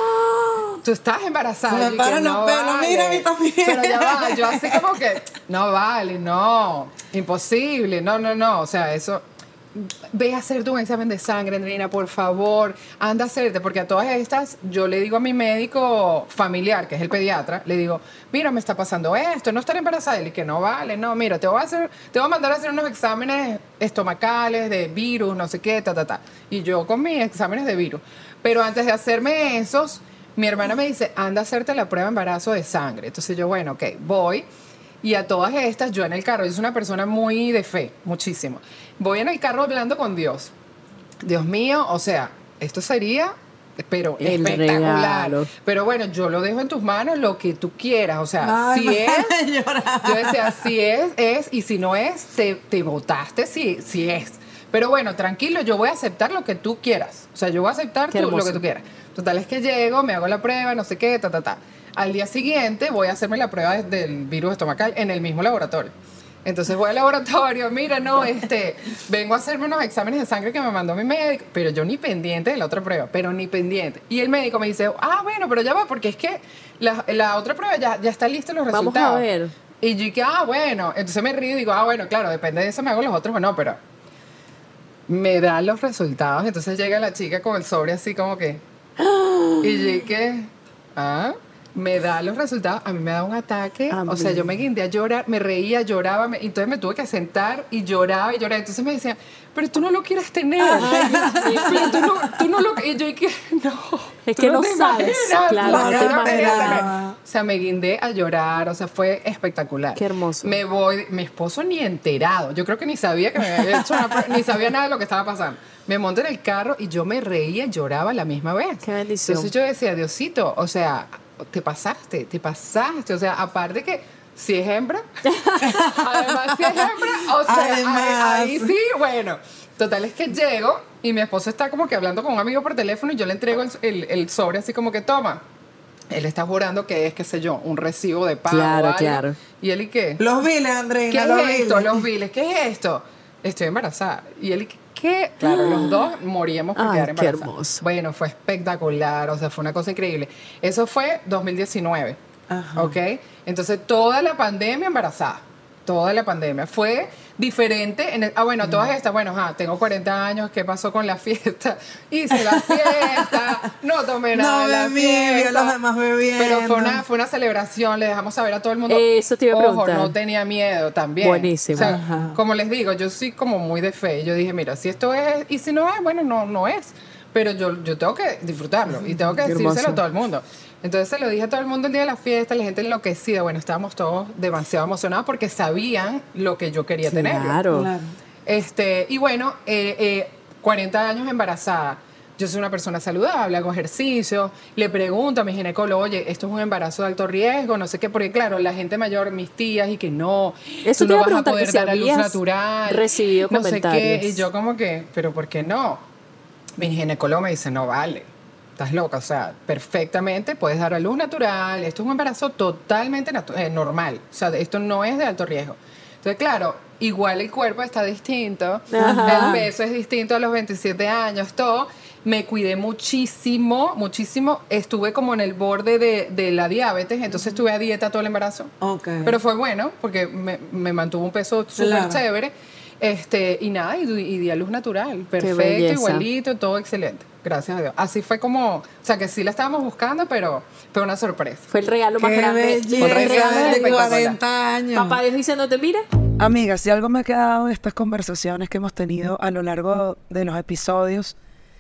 Tú estás embarazada. Se me Y que paran los pelos, mira, a mí también. Pero ya va, yo así como que, no vale, no, imposible, no, no, no, o sea, eso... Ve a hacerte un examen de sangre, Andreina, por favor, anda a hacerte, porque a todas estas yo le digo a mi médico familiar, que es el pediatra, le digo, mira, me está pasando esto, no estar embarazada, y que no vale, no, mira, te voy a hacer, te voy a mandar a hacer unos exámenes estomacales de virus, no sé qué, ta, ta, ta, y yo con mis exámenes de virus, pero antes de hacerme esos, mi hermana me dice, anda a hacerte la prueba de embarazo de sangre, entonces yo, bueno, ok, voy. Y a todas estas, yo en el carro, yo soy una persona muy de fe, muchísimo. Voy en el carro hablando con Dios. Dios mío, o sea, esto sería, pero El espectacular. regalo. Pero bueno, yo lo dejo en tus manos, lo que tú quieras. O sea, Ay, si me es, llorar. yo decía, si es, es, y si no es, te, te votaste si, si es. Pero bueno, tranquilo, yo voy a aceptar lo que tú quieras. O sea, yo voy a aceptar Qué tú- lo hermoso. que tú quieras. Total, es que llego, me hago la prueba, no sé qué, ta, ta, ta. Al día siguiente voy a hacerme la prueba de- del virus estomacal en el mismo laboratorio. Entonces voy al laboratorio, mira, no, este, vengo a hacerme unos exámenes de sangre que me mandó mi médico, pero yo ni pendiente de la otra prueba, pero ni pendiente. Y el médico me dice, ah, bueno, pero ya va, porque es que la, la otra prueba ya, ya está lista los Vamos resultados. a ver. Y yo dije, ah, bueno, entonces me río y digo, ah, bueno, claro, depende de eso me hago los otros, bueno, pero me dan los resultados, entonces llega la chica con el sobre así como que, y yo dije, ah, me da los resultados, a mí me da un ataque, A o sea, mí. yo me guindé a llorar, me reía, lloraba, me- entonces me tuve que sentar y lloraba y lloraba, entonces me decían, pero tú no lo quieres tener, pero tú no, tú no lo, y yo dije, no, Es tú que no te sabes, imaginas, claro, no te claramente". imaginas. O sea, me guindé a llorar, o sea, fue espectacular. Qué hermoso. Me voy, mi esposo ni enterado, yo creo que ni sabía que me había hecho una prueba, ni sabía nada de lo que estaba pasando. Me monté en el carro y yo me reía y lloraba a la misma vez. Qué bendición. Entonces yo decía, Diosito, o sea, te pasaste, te pasaste, o sea, aparte que si es hembra, además si es hembra, o sea, Además. ahí, ahí sí, bueno. Total es que llego y mi esposo está como que hablando con un amigo por teléfono y yo le entrego el, el- el sobre así como que toma. Él está jurando que es, qué sé yo, un recibo de pago. Claro, o algo. claro. ¿Y él y qué? Los biles, ¿Qué Andreina, los es esto? biles. Los biles. ¿Qué es esto? Estoy embarazada. Y él, ¿qué? Claro, los dos moríamos por Ay, quedar qué embarazados. hermoso. Bueno, fue espectacular, o sea, fue una cosa increíble. Eso fue dos mil diecinueve, Ajá. ¿ok? Entonces, toda la pandemia embarazada. Toda la pandemia. Fue diferente. En el- ah, bueno, todas estas, bueno, ajá, tengo cuarenta años, ¿qué pasó con la fiesta? Hice la fiesta, no tomé nada No de la bebí, vi a fiesta. los demás bebiendo. Pero fue una, fue una celebración, le dejamos saber a todo el mundo. Eso te iba a Ojo, preguntar. no tenía miedo también. Buenísimo. O sea, Ajá. como les digo, yo soy como muy de fe. Yo dije, mira, si esto es, y si no es, bueno, no, no es. Pero yo, yo tengo que disfrutarlo y tengo que Qué decírselo hermoso. a todo el mundo. Entonces se lo dije a todo el mundo el día de la fiesta, la gente enloquecida. Bueno, estábamos todos demasiado emocionados porque sabían lo que yo quería tener. Claro. Claro. Este, y bueno, eh, eh, cuarenta años embarazada. Yo soy una persona saludable, hago ejercicio, le pregunto a mi ginecólogo, oye, esto es un embarazo de alto riesgo, no sé qué, porque claro, la gente mayor, mis tías, y que no, Eso tú te no iba a vas a preguntar, poder que si dar a luz habías natural, recibido no sé qué, comentarios. y yo como que, pero ¿por qué no? Mi ginecólogo me dice, no vale, estás loca, o sea, perfectamente puedes dar a luz natural, esto es un embarazo totalmente natu- eh, normal, o sea, esto no es de alto riesgo. Entonces, claro, igual el cuerpo está distinto, Ajá. el peso es distinto a los veintisiete años, todo. Me cuidé muchísimo, muchísimo. Estuve como en el borde de, de la diabetes, entonces estuve a dieta todo el embarazo. Ok. Pero fue bueno, porque me, me mantuvo un peso súper Claro. chévere. Este, y nada, y, y di a luz natural. Perfecto, belleza. igualito, todo excelente. Gracias a Dios. Así fue como, o sea, que sí la estábamos buscando, pero fue una sorpresa. Fue el regalo más Qué grande. belleza Fue el regalo de espectacular. cuarenta años. Papá Dios diciéndote, mira, Amigas, si algo me ha quedado de estas conversaciones que hemos tenido a lo largo de los episodios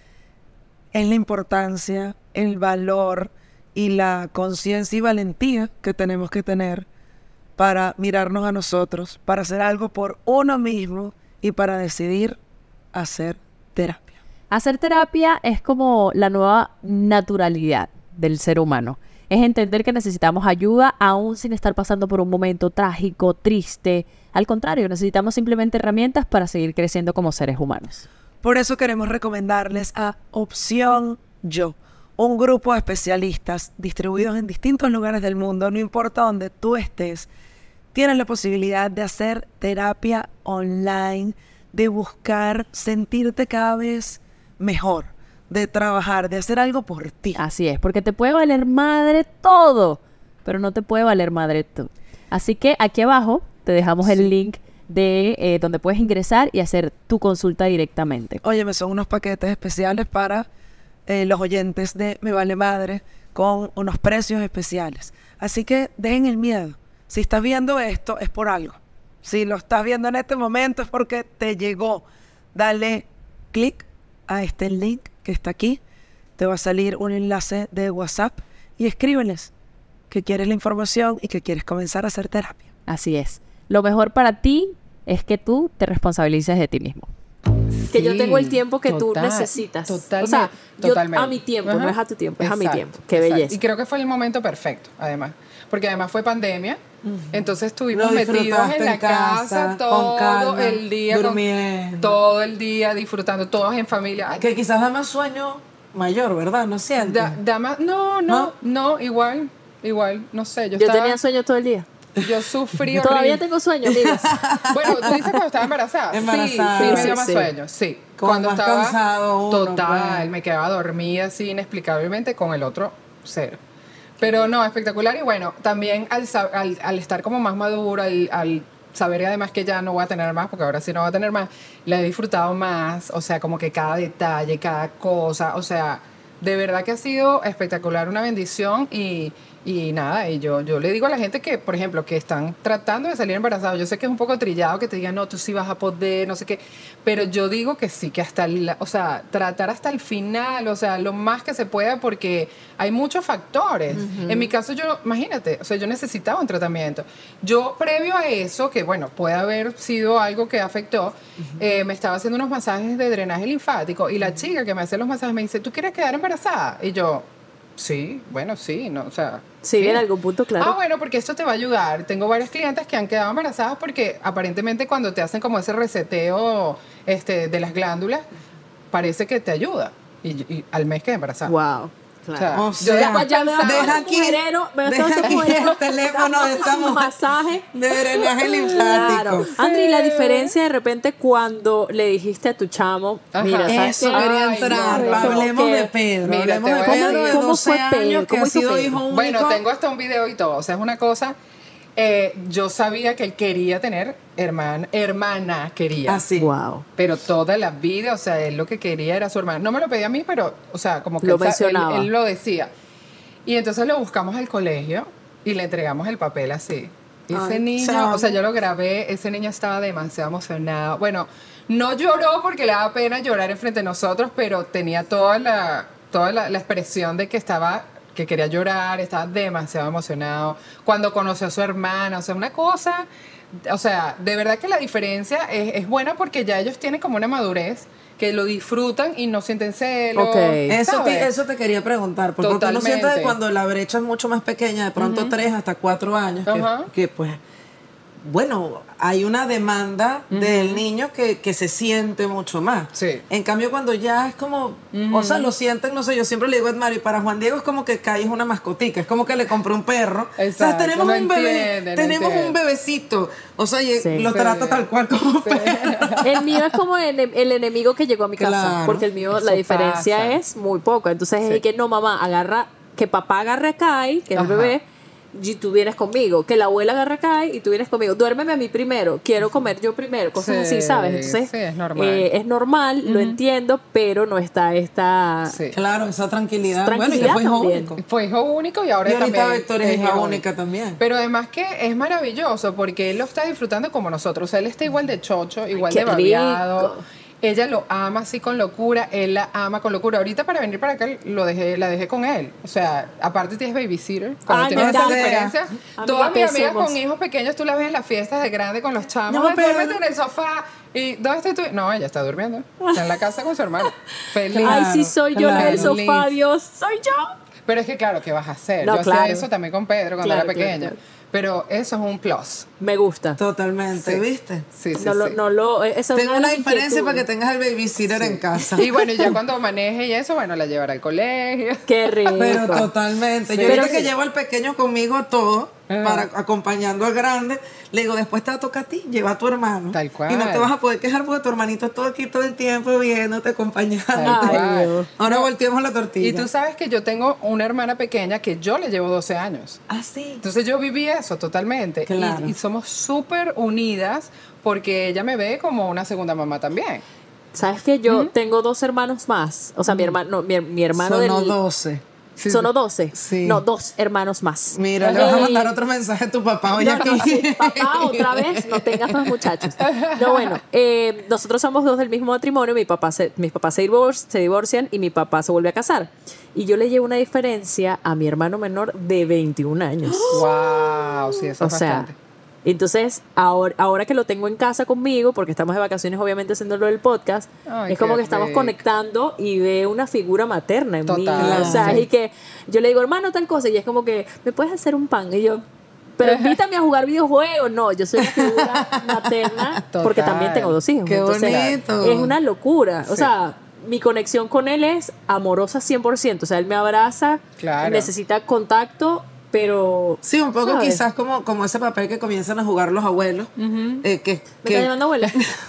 es la importancia, el valor y la conciencia y valentía que tenemos que tener para mirarnos a nosotros, para hacer algo por uno mismo y para decidir hacer terapia. Hacer terapia es como la nueva naturalidad del ser humano. Es entender que necesitamos ayuda aún sin estar pasando por un momento trágico, triste. Al contrario, necesitamos simplemente herramientas para seguir creciendo como seres humanos. Por eso queremos recomendarles a Opción Yo, un grupo de especialistas distribuidos en distintos lugares del mundo, no importa donde tú estés, tienes la posibilidad de hacer terapia online, de buscar sentirte cada vez mejor, de trabajar, de hacer algo por ti. Así es, porque te puede valer madre todo, pero no te puede valer madre tú. Así que aquí abajo te dejamos el link de eh, donde puedes ingresar y hacer tu consulta directamente. Óyeme, son unos paquetes especiales para eh, los oyentes de Me Vale Madre con unos precios especiales. Así que dejen el miedo. Si estás viendo esto es por algo. Si lo estás viendo en este momento es porque te llegó. Dale clic a este link que está aquí. Te va a salir un enlace de WhatsApp y escríbeles que quieres la información y que quieres comenzar a hacer terapia. Así es. Lo mejor para ti es que tú te responsabilices de ti mismo. que yo Sí, tengo el tiempo que tú total, necesitas. Totalmente. O sea, yo totalmente. a mi tiempo, Ajá. no es a tu tiempo, es a mi Exacto, tiempo. Qué exacto. belleza. Y creo que fue el momento perfecto, además. Porque además fue pandemia. Entonces estuvimos Lo metidos disfrutaste en la en casa, casa con todo calma, el día. con- durmiendo. todo el día disfrutando, todos en familia. Ay, Que quizás da más sueño mayor, ¿verdad? ¿No sientes? da- da más- no, no, no, igual, igual, no sé. Yo, Yo estaba- tenía sueño todo el día. Yo sufrí Todavía horrible. tengo sueño, amigas. Bueno, tú dices cuando estaba embarazada. Embarazada. Sí, sí, me Sí, dio sí, más sí. sueño, sí. Como Cuando más estaba cansado uno, total, pues. me quedaba dormida así inexplicablemente, con el otro cero. Pero no, espectacular. Y bueno, también al, sa- al, al estar como más maduro, al, al saber además que ya no voy a tener más, porque ahora sí no voy a tener más, la he disfrutado más, o sea, como que cada detalle, cada cosa, o sea, de verdad que ha sido espectacular, una bendición y, y nada, y yo, yo le digo a la gente que, por ejemplo, que están tratando de salir embarazados, yo sé que es un poco trillado que te digan, no, tú sí vas a poder, no sé qué, pero yo digo que sí, que hasta, el, o sea, tratar hasta el final, o sea, lo más que se pueda, porque hay muchos factores. En mi caso, yo, imagínate, o sea, yo necesitaba un tratamiento. Yo, previo a eso, que bueno, puede haber sido algo que afectó, eh, me estaba haciendo unos masajes de drenaje linfático y la chica que me hace los masajes me dice, ¿tú quieres quedar embarazada? Y yo, sí, bueno, sí, no, o sea... Sí, en algún punto, claro. Ah, bueno, porque esto te va a ayudar. Tengo varias clientes que han quedado embarazadas porque aparentemente cuando te hacen como ese reseteo este, de las glándulas, parece que te ayuda. Y, y al mes quedas embarazada. Wow. O sea, O yo sea, después ya me pensaba- deja deja aquí, aquí- mujerero, me deja deja aquí mujerero, el teléfono de esta dándose un mujer. masaje. De drenaje linfático. Claro. Andri, la diferencia de repente cuando le dijiste a tu chamo, Ajá. mira, ¿sabes Eso qué? quería Ay, entrar. no, Hablemos que- de Pedro. Mira, Hablemos te de voy a Pedro decir. de ¿Cómo doce fue Pedro? años que ¿Cómo ha hizo sido Pedro? hijo único. Bueno, tengo hasta un video y todo. O sea, es una cosa. eh, yo sabía que él quería tener hermana, hermana quería. Así. Wow. Pero toda la vida, o sea, él lo que quería era su hermana. No me lo pedía a mí, pero, o sea, como que Lo él, sa- él- mencionaba. él lo decía. Y entonces lo buscamos al colegio y le entregamos el papel así. Y ese Ay, niño, chamo. o sea, yo lo grabé, ese niño estaba demasiado emocionado. Bueno, no lloró porque le daba pena llorar enfrente de nosotros, pero tenía toda la, toda la, la expresión de que estaba, que quería llorar, estaba demasiado emocionado. Cuando conoció a su hermana, o sea, una cosa, o sea, de verdad que la diferencia es, es buena porque ya ellos tienen como una madurez que lo disfrutan y no sienten celos. Ok. Eso ¿sabes? te, eso te quería preguntar, porque uno Totalmente. siente que cuando la brecha es mucho más pequeña, de pronto tres hasta cuatro años, que, Ajá. que, pues, bueno, hay una demanda del niño que, que se siente mucho más. Sí. En cambio, cuando ya es como, o sea, lo sienten, no sé, yo siempre le digo a Edmario, y para Juan Diego es como que Kai es una mascotica, es como que le compré un perro. O sea, Exacto, tenemos no un bebé, entiende, no tenemos entiende. un bebecito. O sea, y Sí. lo Sí. trata tal cual como perro. El mío es como el, el enemigo que llegó a mi casa, Claro. porque el mío, Eso la diferencia pasa. es muy poca. Entonces Sí. es que no, mamá, agarra, que papá agarre a Kai, que es el Ajá. bebé, y tú vienes conmigo. Que la abuela agarre a Kai y tú vienes conmigo. Duérmeme a mí primero, quiero comer yo primero, cosas Sí, así, ¿sabes? Entonces sí, es normal. eh, es normal, lo entiendo, pero no está esta... Sí. Claro, esa tranquilidad. Tranquilidad bueno, y que fue hijo también. único. Fue hijo único y ahora Y ahorita también Victoria es hija hijo única también. Pero además que es maravilloso porque él lo está disfrutando como nosotros. O sea, él está igual de chocho, igual qué de babeado. rico. Ella lo ama así con locura, él la ama con locura. Ahorita para venir para acá lo dejé, la dejé con él. O sea, aparte tienes babysitter. Cuando Ay, tienes me esa encanta. diferencia. Amiga, Todas mis amigas pésimos. con hijos pequeños, tú las ves en las fiestas de grande con los chamos. No, Ay, pero- duérmete en el sofá. ¿Y dónde está tu...? No, ella está durmiendo. Está en la casa con su hermano. Feliz. Ay, sí soy yo la del claro. sofá, Dios, soy yo. Pero es que claro, ¿qué vas a hacer? No, Yo claro. hacía eso también con Pedro cuando Claro, era pequeña. claro, claro. Pero eso es un plus. Me gusta. Totalmente, Sí. ¿viste? Sí, sí, no, lo, sí. no lo... Esa es Tengo de una las diferencia para que inquietudes. tengas el babysitter en casa. Y bueno, y ya cuando maneje y eso, bueno, la llevará al colegio. Qué rico. Pero totalmente. Sí. Yo Pero ahorita que sí. llevo al pequeño conmigo a todo, Ajá. para acompañando al grande, le digo, después te va a tocar a ti, lleva a tu hermano. Tal cual. Y no te vas a poder quejar porque tu hermanito está aquí todo el tiempo viéndote, acompañándote. Tal cual. Dios. Ahora volteemos la tortilla. Y tú sabes que yo tengo una hermana pequeña que yo le llevo doce años. Ah, sí. Entonces yo viví eso totalmente. Claro. Y, y somos súper unidas porque ella me ve como una segunda mamá también. ¿Sabes que yo tengo dos hermanos más? O sea, mi hermano, no, mi, mi hermano Sonó del... doce. Sí, ¿Sonó doce? Sí. No, dos hermanos más. Mira, le vas a Ey. mandar otro mensaje a tu papá hoy No, aquí. no, sí, papá, otra vez, no tengas más muchachos. No, bueno, eh, nosotros somos dos del mismo matrimonio, mi papá se, mis papás se, divor- se divorcian y mi papá se vuelve a casar. Y yo le llevo una diferencia a mi hermano menor de veintiún años. Wow, sí, eso O es sea, bastante. entonces, ahora, ahora que lo tengo en casa conmigo, porque estamos de vacaciones obviamente haciendo lo del podcast, Ay, es como qué que estamos rico. conectando y ve una figura materna en mí. Total, O sea, sí. y que yo le digo, hermano, tal cosa, y es como que, ¿me puedes hacer un pan? Y yo, pero invítame a jugar videojuegos. No, yo soy una figura materna porque Total. también tengo dos hijos. Qué Entonces, bonito. es una locura. O Sí. sea, mi conexión con él es amorosa cien por ciento. O sea, él me abraza, Claro. necesita contacto, pero... Sí, un poco ¿sabes? quizás como, como ese papel que comienzan a jugar los abuelos. eh, que, ¿Me que- está llamando abuela?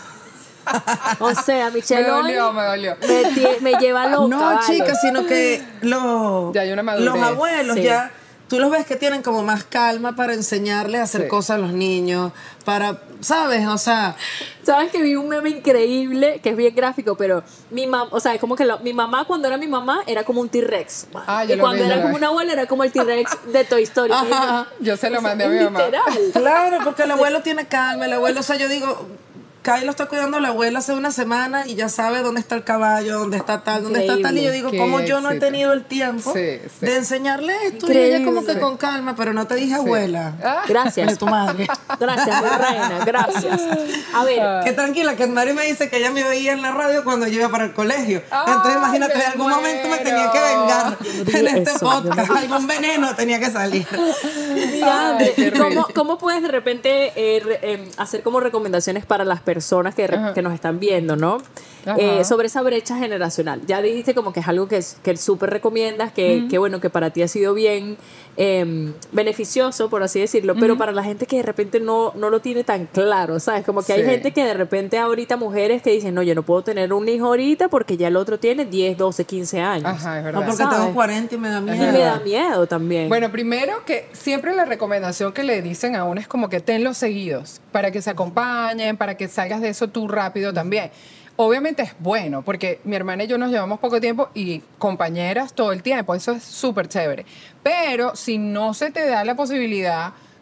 O sea, Michelle Me hoy dolió, me dolió. me, tie- me lleva loca. No, vale. chicas, sino que los, Ya hay una madurez. los abuelos Sí. ya, tú los ves que tienen como más calma para enseñarles a hacer Sí. cosas a los niños, para, ¿sabes? O sea, ¿Sabes que vi un meme increíble que es bien gráfico, pero mi mamá, o sea, es como que lo- mi mamá cuando era mi mamá era como un T-Rex. Ah, yo y lo cuando vi, yo era lo como vi. una abuela era como el T-Rex de Toy Story. Ajá. Yo se lo O sea, mandé a es mi mamá. literal. claro, porque el abuelo tiene calma, el abuelo, o sea, yo digo, Kai lo está cuidando la abuela hace una semana y ya sabe dónde está el caballo, dónde está tal, dónde está tal. Y yo digo, Qué ¿cómo yo no he éxito. tenido el tiempo Sí, sí. de enseñarle esto? Y ella como que Increíble. con calma, pero no te dije abuela. Ah, De Gracias. tu madre. Gracias, mi reina, gracias. A ver, Qué tranquila, que Mari me dice que ella me oía en la radio cuando yo iba para el colegio. Ay, Entonces imagínate, me en algún momento me tenía que muero. vengar Yo no dije en este eso, yo no podcast. Algún veneno tenía que salir. mira, Ay, de- qué ¿cómo, rico. cómo puedes de repente eh, re- em, hacer como recomendaciones para las personas que, de re- Ajá. que nos están viendo, ¿no? Ajá. Eh, sobre esa brecha generacional. Ya dijiste como que es algo que, es- que súper recomiendas, que, que bueno, que para ti ha sido bien em, beneficioso, por así decirlo, pero para la gente que de repente no, no lo tiene tan claro, ¿sabes? Como que hay Sí. gente que de repente ahorita, mujeres que dicen, no, yo no puedo tener un hijo ahorita porque ya el otro tiene diez, doce, quince años. Ajá, es No, verdad. porque ¿Sabes? tengo cuarenta y me da Y miedo. me da miedo también. Bueno, primero que siempre la recomendación que le dicen a uno es como que tenlos seguidos, para que se acompañen, para que salgas de eso tú rápido también. Obviamente es bueno, porque mi hermana y yo nos llevamos poco tiempo y compañeras todo el tiempo, eso es súper chévere. Pero si no se te da la posibilidad,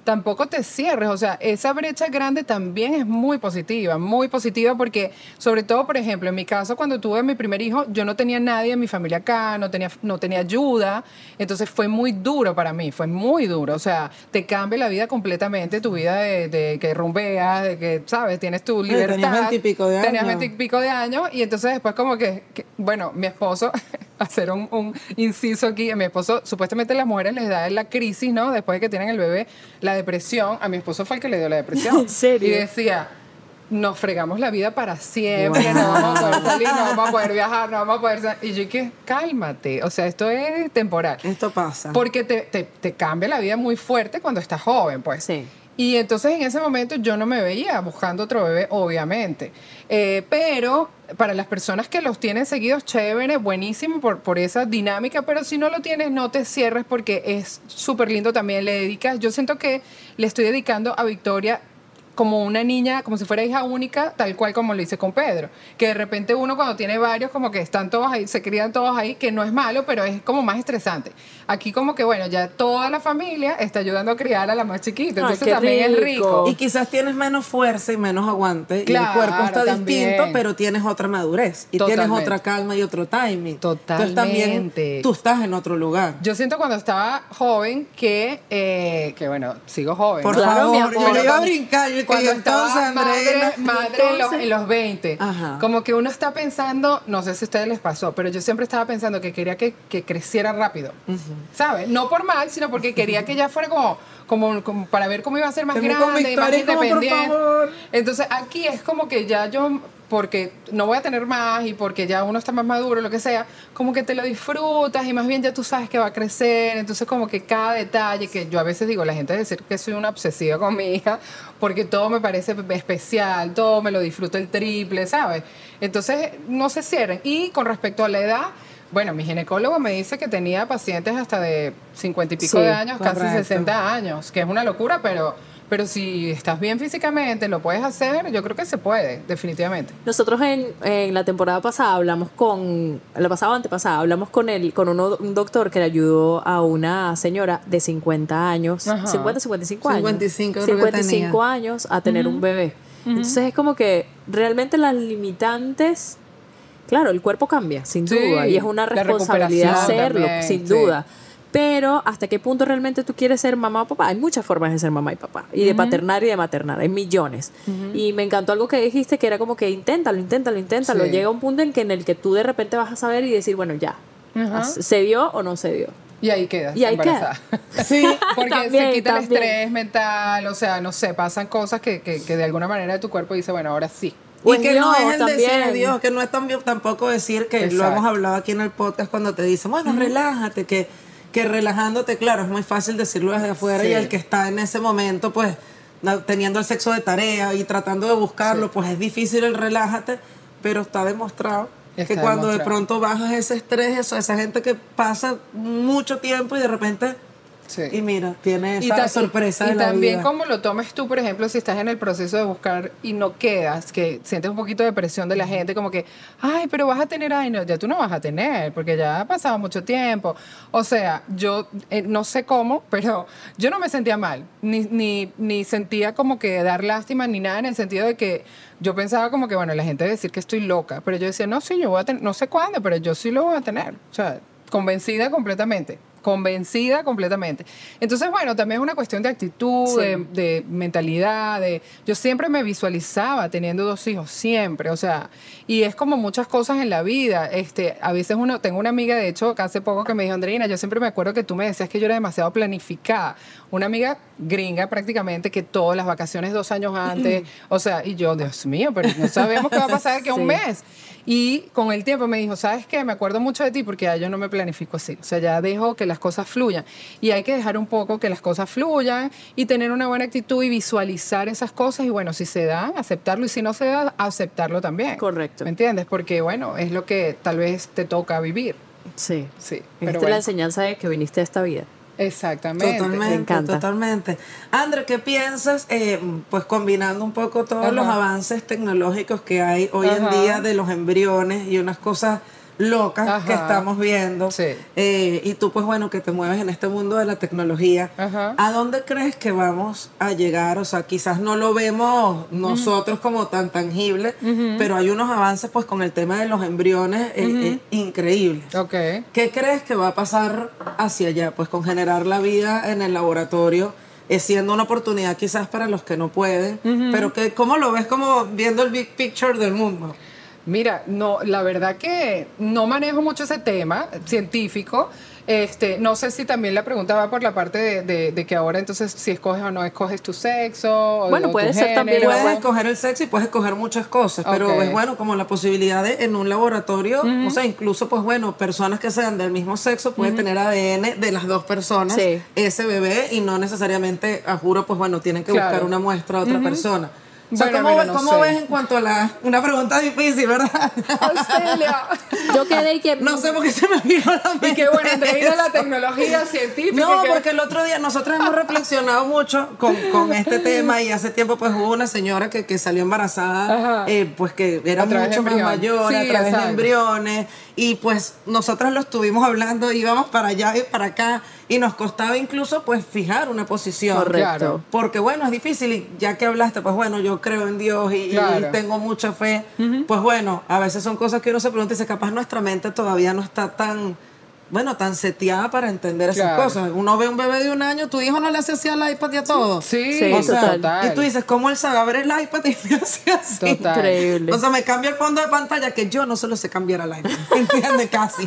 tampoco te cierres. O sea, esa brecha grande también es muy positiva, muy positiva porque, sobre todo, por ejemplo, en mi caso, cuando tuve mi primer hijo, yo no tenía nadie en mi familia acá, no tenía, no tenía ayuda, entonces fue muy duro para mí, fue muy duro. O sea, te cambia la vida completamente, tu vida de, de que rumbeas, de que, ¿sabes? Tienes tu libertad. Tenías veintipico de años. Tenías veintipico de años y entonces después como que, que bueno, mi esposo, hacer un, un inciso aquí, a mi esposo, supuestamente a las mujeres les da la crisis, ¿no? Después de que tienen el bebé, la depresión. A mi esposo fue el que le dio la depresión. ¿En serio? Y decía, nos fregamos la vida para siempre, wow. No vamos a poder salir, no vamos a poder viajar, no vamos a poder salir. Y yo dije, cálmate, o sea, esto es temporal. Esto pasa. Porque te, te, te cambia la vida muy fuerte cuando estás joven, pues. Sí. Y entonces en ese momento yo no me veía buscando otro bebé, obviamente. Eh, pero para las personas que los tienen seguidos, chévere, buenísimo por, por esa dinámica, pero si no lo tienes, no te cierres porque es súper lindo también. Le dedicas, yo siento que le estoy dedicando a Victoria como una niña, como si fuera hija única, tal cual como lo hice con Pedro. Que de repente uno cuando tiene varios, como que están todos ahí, se crían todos ahí, que no es malo, pero es como más estresante. Aquí como que, bueno, ya toda la familia está ayudando a criar a la más chiquita, entonces Ay, qué también rico. es rico. Y quizás tienes menos fuerza y menos aguante. Claro, y el cuerpo está también. distinto, pero tienes otra madurez. Y tienes Totalmente. otra calma y otro timing. Totalmente. Entonces también tú estás en otro lugar. Yo siento cuando estaba joven que, eh, que bueno, sigo joven. Por ¿no? Claro, mi favor, amor. yo le iba a brincar. Yo Cuando que entonces, estaba Andreina. madre, madre en, los, en los veinte, Ajá. como que uno está pensando, no sé si a ustedes les pasó, pero yo siempre estaba pensando que quería que, que creciera rápido, uh-huh. ¿sabes? No por mal, sino porque quería que ya fuera como, como, como para ver cómo iba a ser más Terminé con grande y más Victoria, como, por independiente. favor. Entonces aquí es como que ya yo, porque no voy a tener más y porque ya uno está más maduro, lo que sea, como que te lo disfrutas y más bien ya tú sabes que va a crecer, entonces como que cada detalle, que yo a veces digo, la gente dice que soy una obsesiva con mi hija, porque todo me parece especial, todo me lo disfruto el triple, ¿sabes? Entonces no se cierren. Y con respecto a la edad, bueno, mi ginecólogo me dice que tenía pacientes hasta de cincuenta y pico Sí, de años, correcto. casi sesenta años, que es una locura, pero... Pero si estás bien físicamente, lo puedes hacer, yo creo que se puede, definitivamente. Nosotros en, en la temporada pasada hablamos con, la pasada o antepasada, hablamos con él, con uno, un doctor que le ayudó a una señora de cincuenta años, Ajá. cincuenta, cincuenta y cinco años. cincuenta y cinco creo que cincuenta y cinco tenía. años a tener uh-huh. un bebé. Uh-huh. Entonces es como que realmente las limitantes, claro, el cuerpo cambia, sin Sí, duda, y es una la responsabilidad recuperación hacerlo, también, sin sí. duda. Pero ¿hasta qué punto realmente tú quieres ser mamá o papá? Hay muchas formas de ser mamá y papá. Y de uh-huh. paternar y de maternar. Hay millones. Uh-huh. Y me encantó algo que dijiste, que era como que inténtalo, inténtalo, inténtalo. Sí. Llega un punto en que en el que tú de repente vas a saber y decir, bueno, ya. Uh-huh. ¿Se dio o no se dio? Y ahí quedas y ahí embarazada. queda. Sí, porque también, se quita también. el estrés mental, o sea, no sé, pasan cosas que, que, que de alguna manera de tu cuerpo dice, bueno, ahora sí. Pues y que Dios, no es el también. decir de Dios, que no es también, tampoco decir que Exacto. lo hemos hablado aquí en el podcast cuando te dicen, bueno, uh-huh. relájate, que, que relajándote, claro, es muy fácil decirlo desde afuera sí. y el que está en ese momento, pues, teniendo el sexo de tarea y tratando de buscarlo, sí. pues es difícil el relájate, pero está demostrado está que cuando demostrado. de pronto bajas ese estrés, eso, esa gente que pasa mucho tiempo y de repente... Sí. Y mira, tiene esa y ta- sorpresa y, de y la también vida. como lo tomes tú, por ejemplo, si estás en el proceso de buscar y no quedas, que sientes un poquito de presión de la gente, como que, ay, pero vas a tener, ay, no, ya tú no vas a tener, porque ya ha pasado mucho tiempo. O sea, yo eh, no sé cómo, pero yo no me sentía mal, ni, ni, ni sentía como que dar lástima ni nada, en el sentido de que yo pensaba como que, bueno, la gente va a decir que estoy loca, pero yo decía, no, sí, yo voy a tener, no sé cuándo, pero yo sí lo voy a tener. O sea, convencida completamente. Convencida completamente. Entonces, bueno, también es una cuestión de actitud, Sí. de, de mentalidad, de... Yo siempre me visualizaba teniendo dos hijos, siempre, o sea, y es como muchas cosas en la vida. Este, a veces uno... Tengo una amiga, de hecho, que hace poco que me dijo, Andreina, yo siempre me acuerdo que tú me decías que yo era demasiado planificada. Una amiga gringa prácticamente, que todas las vacaciones dos años antes, o sea, y yo, Dios mío, pero no sabemos qué va a pasar de que Sí. un mes. Y con el tiempo me dijo, ¿sabes qué? Me acuerdo mucho de ti porque ya yo no me planifico así. O sea, ya dejo que las cosas fluyan. Y hay que dejar un poco que las cosas fluyan y tener una buena actitud y visualizar esas cosas. Y bueno, si se da, aceptarlo. Y si no se da, aceptarlo también. Correcto. ¿Me entiendes? Porque bueno, es lo que tal vez te toca vivir. Sí. Sí. Esta Pero es bueno. la enseñanza de que viniste a esta vida. Exactamente. Totalmente, Me encanta. totalmente. André, ¿qué piensas? Eh, pues combinando un poco todos Ajá. los avances tecnológicos que hay hoy Ajá. en día de los embriones y unas cosas locas Ajá. que estamos viendo. Sí. Eh, y tú, pues bueno, que te mueves en este mundo de la tecnología, Ajá. ¿a dónde crees que vamos a llegar? O sea, quizás no lo vemos nosotros como tan tangible, pero hay unos avances pues con el tema de los embriones eh, eh, increíbles. Ok. ¿Qué crees que va a pasar hacia allá? Pues con generar la vida en el laboratorio, eh, siendo una oportunidad quizás para los que no pueden, pero que, ¿cómo lo ves como viendo el big picture del mundo? Mira, no, la verdad que no manejo mucho ese tema científico. Este, no sé si también la pregunta va por la parte de, de, de que ahora entonces si escoges o no escoges tu sexo. O, Bueno, o puede tu ser también. género. Puedes escoger el sexo y puedes escoger muchas cosas, pero Ok. es bueno como la posibilidad de en un laboratorio, o sea, incluso pues bueno, personas que sean del mismo sexo pueden tener A D N de las dos personas, Sí. ese bebé, y no necesariamente, a juro, pues bueno, tienen que Claro. buscar una muestra a otra persona. O sea, Bueno, ¿cómo, mira, ve- no cómo sé. ves en cuanto a la... Una pregunta difícil, ¿verdad? Auxilia. Yo quedé y que... No sé por qué se me vino a la mente. Y qué bueno, entre ir a la eso. tecnología científica. No, que- porque el otro día nosotros hemos reflexionado mucho con, con este tema y hace tiempo pues hubo una señora que, que salió embarazada, Ajá. eh, pues que era A través mucho de más embrión. mayor, Sí, a través exacto. de embriones, y pues nosotros lo estuvimos hablando, íbamos para allá y para acá, y nos costaba incluso pues fijar una posición. Correcto. Claro. Porque bueno, es difícil, y ya que hablaste, pues bueno, yo creo en Dios y, y Claro. tengo mucha fe, pues bueno, a veces son cosas que uno se pregunta y dice, capaz nuestra mente todavía no está tan, bueno, tan seteada para entender esas Claro. cosas. Uno ve un bebé de un año, tu hijo no le hace así al iPad y a todo. Sí, Sí, O sea, total. y tú dices, ¿cómo él sabe abrir el iPad y me hace así? Total. Increíble. O sea, me cambia el fondo de pantalla que yo no se lo sé cambiar al iPad. ¿Entiendes? Casi.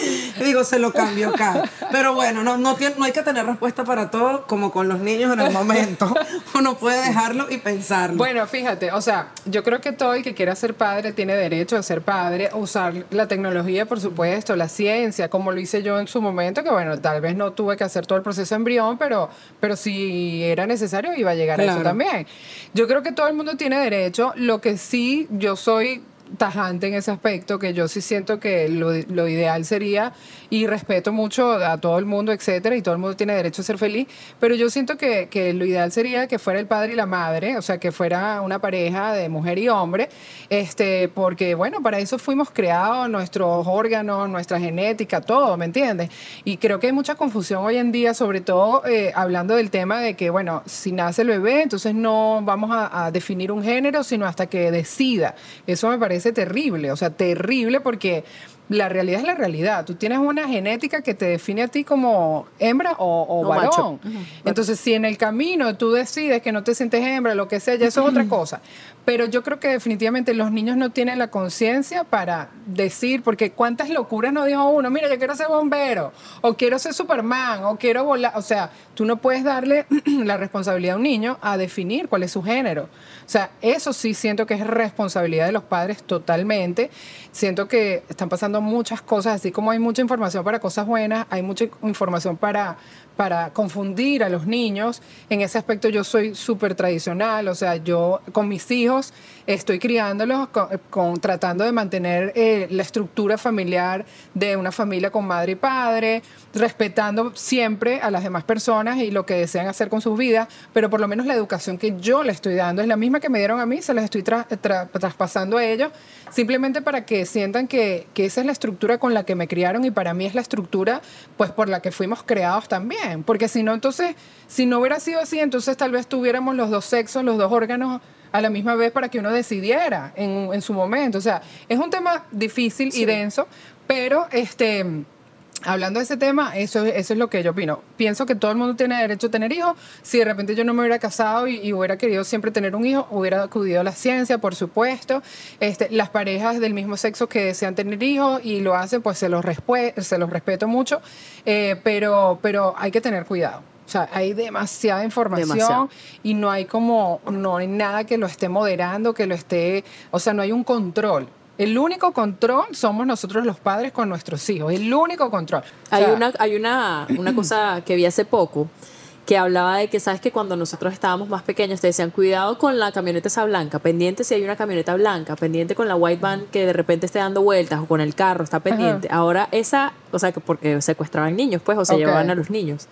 Y digo, se lo cambio acá. Pero bueno, no, no, tiene- no hay que tener respuesta para todo, como con los niños en el momento. Uno puede dejarlo y pensarlo. Bueno, fíjate, o sea, yo creo que todo el que quiera ser padre tiene derecho a ser padre, a usar la tecnología, por supuesto, la ciencia, como lo hice yo en su momento, que bueno, tal vez no tuve que hacer todo el proceso embrión, pero, pero si era necesario iba a llegar a eso Claro. también. Yo creo que todo el mundo tiene derecho, lo que sí yo soy tajante en ese aspecto, que yo sí siento que lo, lo ideal sería, y respeto mucho a todo el mundo, etcétera, y todo el mundo tiene derecho a ser feliz, pero yo siento que, que lo ideal sería que fuera el padre y la madre, o sea, que fuera una pareja de mujer y hombre, este, porque bueno, para eso fuimos creados, nuestros órganos, nuestra genética, todo, ¿me entiendes? Y creo que hay mucha confusión hoy en día, sobre todo eh, hablando del tema de que, bueno, si nace el bebé, entonces no vamos a, a definir un género, sino hasta que decida. Eso me parece terrible, o sea, terrible porque la realidad es la realidad. Tú tienes una genética que te define a ti como hembra o, o O varón. macho. Entonces, si en el camino tú decides que no te sientes hembra, lo que sea, ya eso es otra cosa. Pero yo creo que definitivamente los niños no tienen la conciencia para decir, porque cuántas locuras no dijo uno, mira, yo quiero ser bombero, o quiero ser Superman, o quiero volar. O sea, tú no puedes darle la responsabilidad a un niño a definir cuál es su género. O sea, eso sí siento que es responsabilidad de los padres totalmente. Siento que están pasando muchas cosas, así como hay mucha información para cosas buenas, hay mucha información para, para confundir a los niños. En ese aspecto yo soy súper tradicional, o sea, yo con mis hijos estoy criándolos, con, con- tratando de mantener eh, la estructura familiar de una familia con madre y padre, respetando siempre a las demás personas y lo que desean hacer con sus vidas, pero por lo menos la educación que yo le estoy dando es la misma que me dieron a mí, se las estoy tra- tra- traspasando a ellos, simplemente para que sientan que, que esa es la estructura con la que me criaron y para mí es la estructura pues por la que fuimos creados también, porque si no, entonces, si no hubiera sido así, entonces tal vez tuviéramos los dos sexos, los dos órganos a la misma vez para que uno decidiera en, en su momento. O sea, es un tema difícil y denso, pero este... Hablando de ese tema, eso, eso es lo que yo opino. Pienso que todo el mundo tiene derecho a tener hijos. Si de repente yo no me hubiera casado y, y hubiera querido siempre tener un hijo, hubiera acudido a la ciencia, por supuesto. Este, las parejas del mismo sexo que desean tener hijos y lo hacen, pues se los, respue- se los respeto mucho. Eh, pero, pero hay que tener cuidado. O sea, hay demasiada información Demasiado. y no hay como, no hay nada que lo esté moderando, que lo esté, o sea, no hay un control. El único control somos nosotros los padres con nuestros hijos, el único control. O Hay sea, una, hay una, una cosa que vi hace poco que hablaba de que, sabes que cuando nosotros estábamos más pequeños te decían, cuidado con la camioneta esa blanca, pendiente si hay una camioneta blanca, pendiente con la white van que de repente esté dando vueltas, o con el carro, está pendiente. Ahora esa, o sea, que porque secuestraban niños, pues, o se Ok. llevaban a los niños.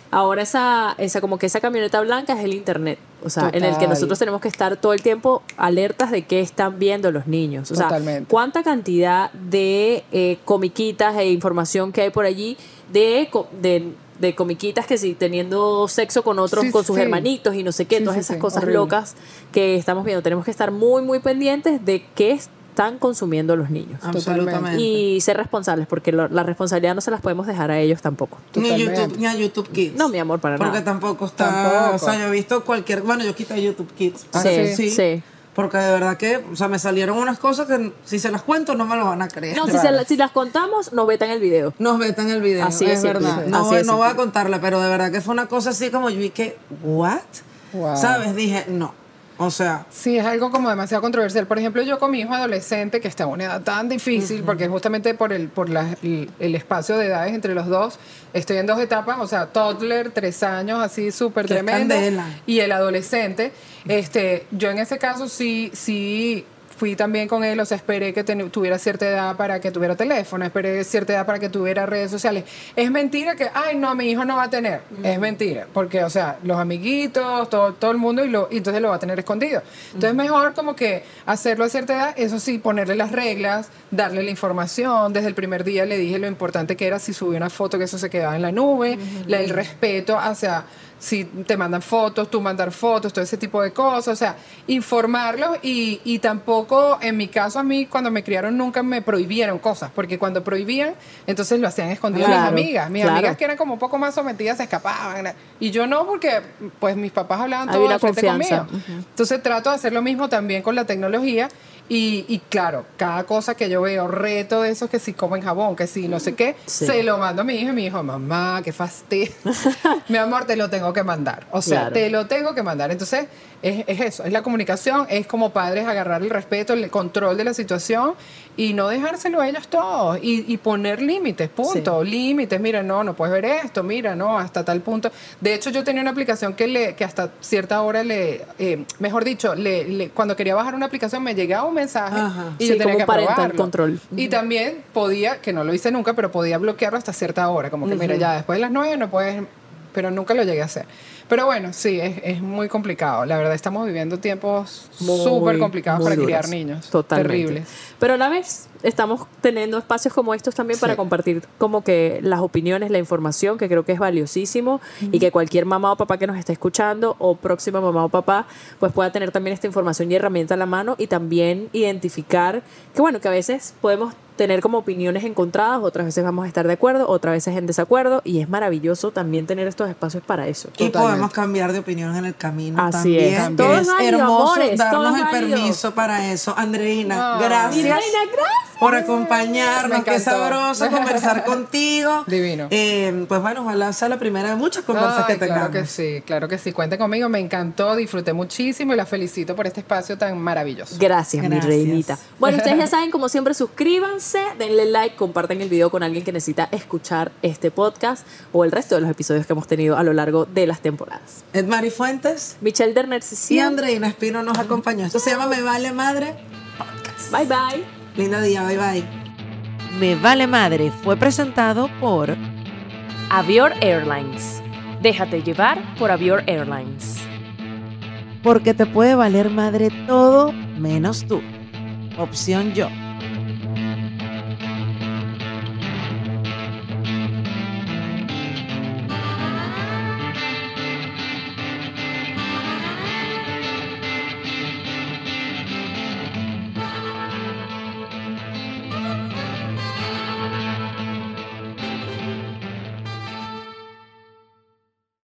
ahora esa, esa como que esa camioneta blanca es el internet. O sea, en el que Total. nosotros tenemos que estar todo el tiempo alertas de qué están viendo los niños. O sea, Totalmente. cuánta cantidad de eh, comiquitas e información que hay por allí de, co- de, de comiquitas que sí, teniendo sexo con otros, Sí, con sus sí. hermanitos y no sé qué, Sí, todas sí, esas sí, cosas horrible. locas que estamos viendo. Tenemos que estar muy, muy pendientes de qué están consumiendo los niños. Absolutamente. Y ser responsables, porque lo- la responsabilidad no se las podemos dejar a ellos tampoco. Ni Totalmente. YouTube, ni a YouTube Kids. No, mi amor, para Porque nada. tampoco está. Tampoco. O sea, yo he visto cualquier. Bueno, yo quité YouTube Kids. Ah, sí, sí. sí. Porque de verdad que, o sea, me salieron unas cosas que si se las cuento no me lo van a creer. No, si, se la- si las contamos, nos vetan el video. Nos vetan el video, Así es es simple. verdad. Sí. No, Así voy- es no voy a simple. contarla, pero de verdad que fue una cosa así como yo vi que, ¿what? Wow. ¿Sabes? Dije, no. O sea, Sí, es algo como demasiado controversial. Por ejemplo, yo con mi hijo adolescente, que está en una edad tan difícil, porque justamente por el por la- el, el espacio de edades entre los dos, estoy en dos etapas, o sea, toddler, tres años, así súper Qué tremendo, candela. y el adolescente. Este, yo en ese caso sí, sí fui también con él, o sea, esperé que ten- tuviera cierta edad para que tuviera teléfono, esperé cierta edad para que tuviera redes sociales. Es mentira que, ay, no, mi hijo no va a tener. Es mentira, porque, o sea, los amiguitos, todo, todo el mundo, y, lo, y entonces lo va a tener escondido. Entonces, mejor como que hacerlo a cierta edad, eso sí, ponerle las reglas, darle la información. Desde el primer día le dije lo importante que era si subía una foto, que eso se quedaba en la nube, la- el respeto hacia... Si te mandan fotos, tú mandar fotos, todo ese tipo de cosas, o sea, informarlos y, y tampoco, en mi caso, a mí cuando me criaron nunca me prohibieron cosas, porque cuando prohibían, entonces lo hacían escondido a mis Claro, amigas. Mis claro. amigas que eran como un poco más sometidas se escapaban, y yo no, porque pues mis papás hablaban Había todo una de frente confianza. conmigo. Entonces trato de hacer lo mismo también con la tecnología. Y, y claro, cada cosa que yo veo, reto de esos que si comen jabón, que si no sé qué, Sí. se lo mando a mi hijo y mi hijo, mamá, qué fastidio. Mi amor, te lo tengo que mandar. O sea, Claro. te lo tengo que mandar. Entonces, es, es eso, es la comunicación, es como padres agarrar el respeto, el control de la situación y no dejárselo a ellos todos y, y poner límites, punto. Límites, mira, no, no puedes ver esto, mira, no, hasta tal punto. De hecho, yo tenía una aplicación que le que hasta cierta hora le, eh, mejor dicho, le, le- cuando quería bajar una aplicación me llegaba un mensaje Ajá. y Sí, yo tenía como que un parental aprobarlo. control. Y también podía, que no lo hice nunca, pero podía bloquearlo hasta cierta hora, como que mira, ya después de las nueve no puedes, pero nunca lo llegué a hacer. Pero bueno, sí, es, es muy complicado. La verdad, estamos viviendo tiempos Muy, súper complicados muy para duros. criar niños. Totalmente. Terribles. Pero a la vez estamos teniendo espacios como estos también para Sí. compartir como que las opiniones, la información, que creo que es valiosísimo y que cualquier mamá o papá que nos esté escuchando o próxima mamá o papá pues pueda tener también esta información y herramienta a la mano y también identificar que bueno, que a veces podemos tener como opiniones encontradas, otras veces vamos a estar de acuerdo, otras veces en desacuerdo y es maravilloso también tener estos espacios para eso. y Totalmente. podemos cambiar de opinión en el camino Así también. es. que Todo es es válido, hermoso amores, todo darnos es el válido. permiso para eso. Andreina, Ah. gracias. Mi reina, gracias. Por acompañarnos, Me qué encantó. sabroso conversar contigo. Divino. Eh, pues bueno, ojalá sea la primera de muchas conversas Ay, que tengamos. claro que sí, claro que sí. Cuente conmigo, me encantó, disfruté muchísimo y la felicito por este espacio tan maravilloso. Gracias, mi Gracias. reinita. Bueno, ustedes ya saben, como siempre, suscríbanse, denle like, compartan el video con alguien que necesita escuchar este podcast o el resto de los episodios que hemos tenido a lo largo de las temporadas. Edmari Fuentes Michelle Derner, y Cecilia. Andreina Espino nos acompañó. Esto se llama Me Vale Madre. Bye bye. Linda día, bye bye. Me Vale Madre fue presentado por Avior Airlines. Déjate llevar por Avior Airlines. Porque te puede valer madre todo menos tú. Opción yo.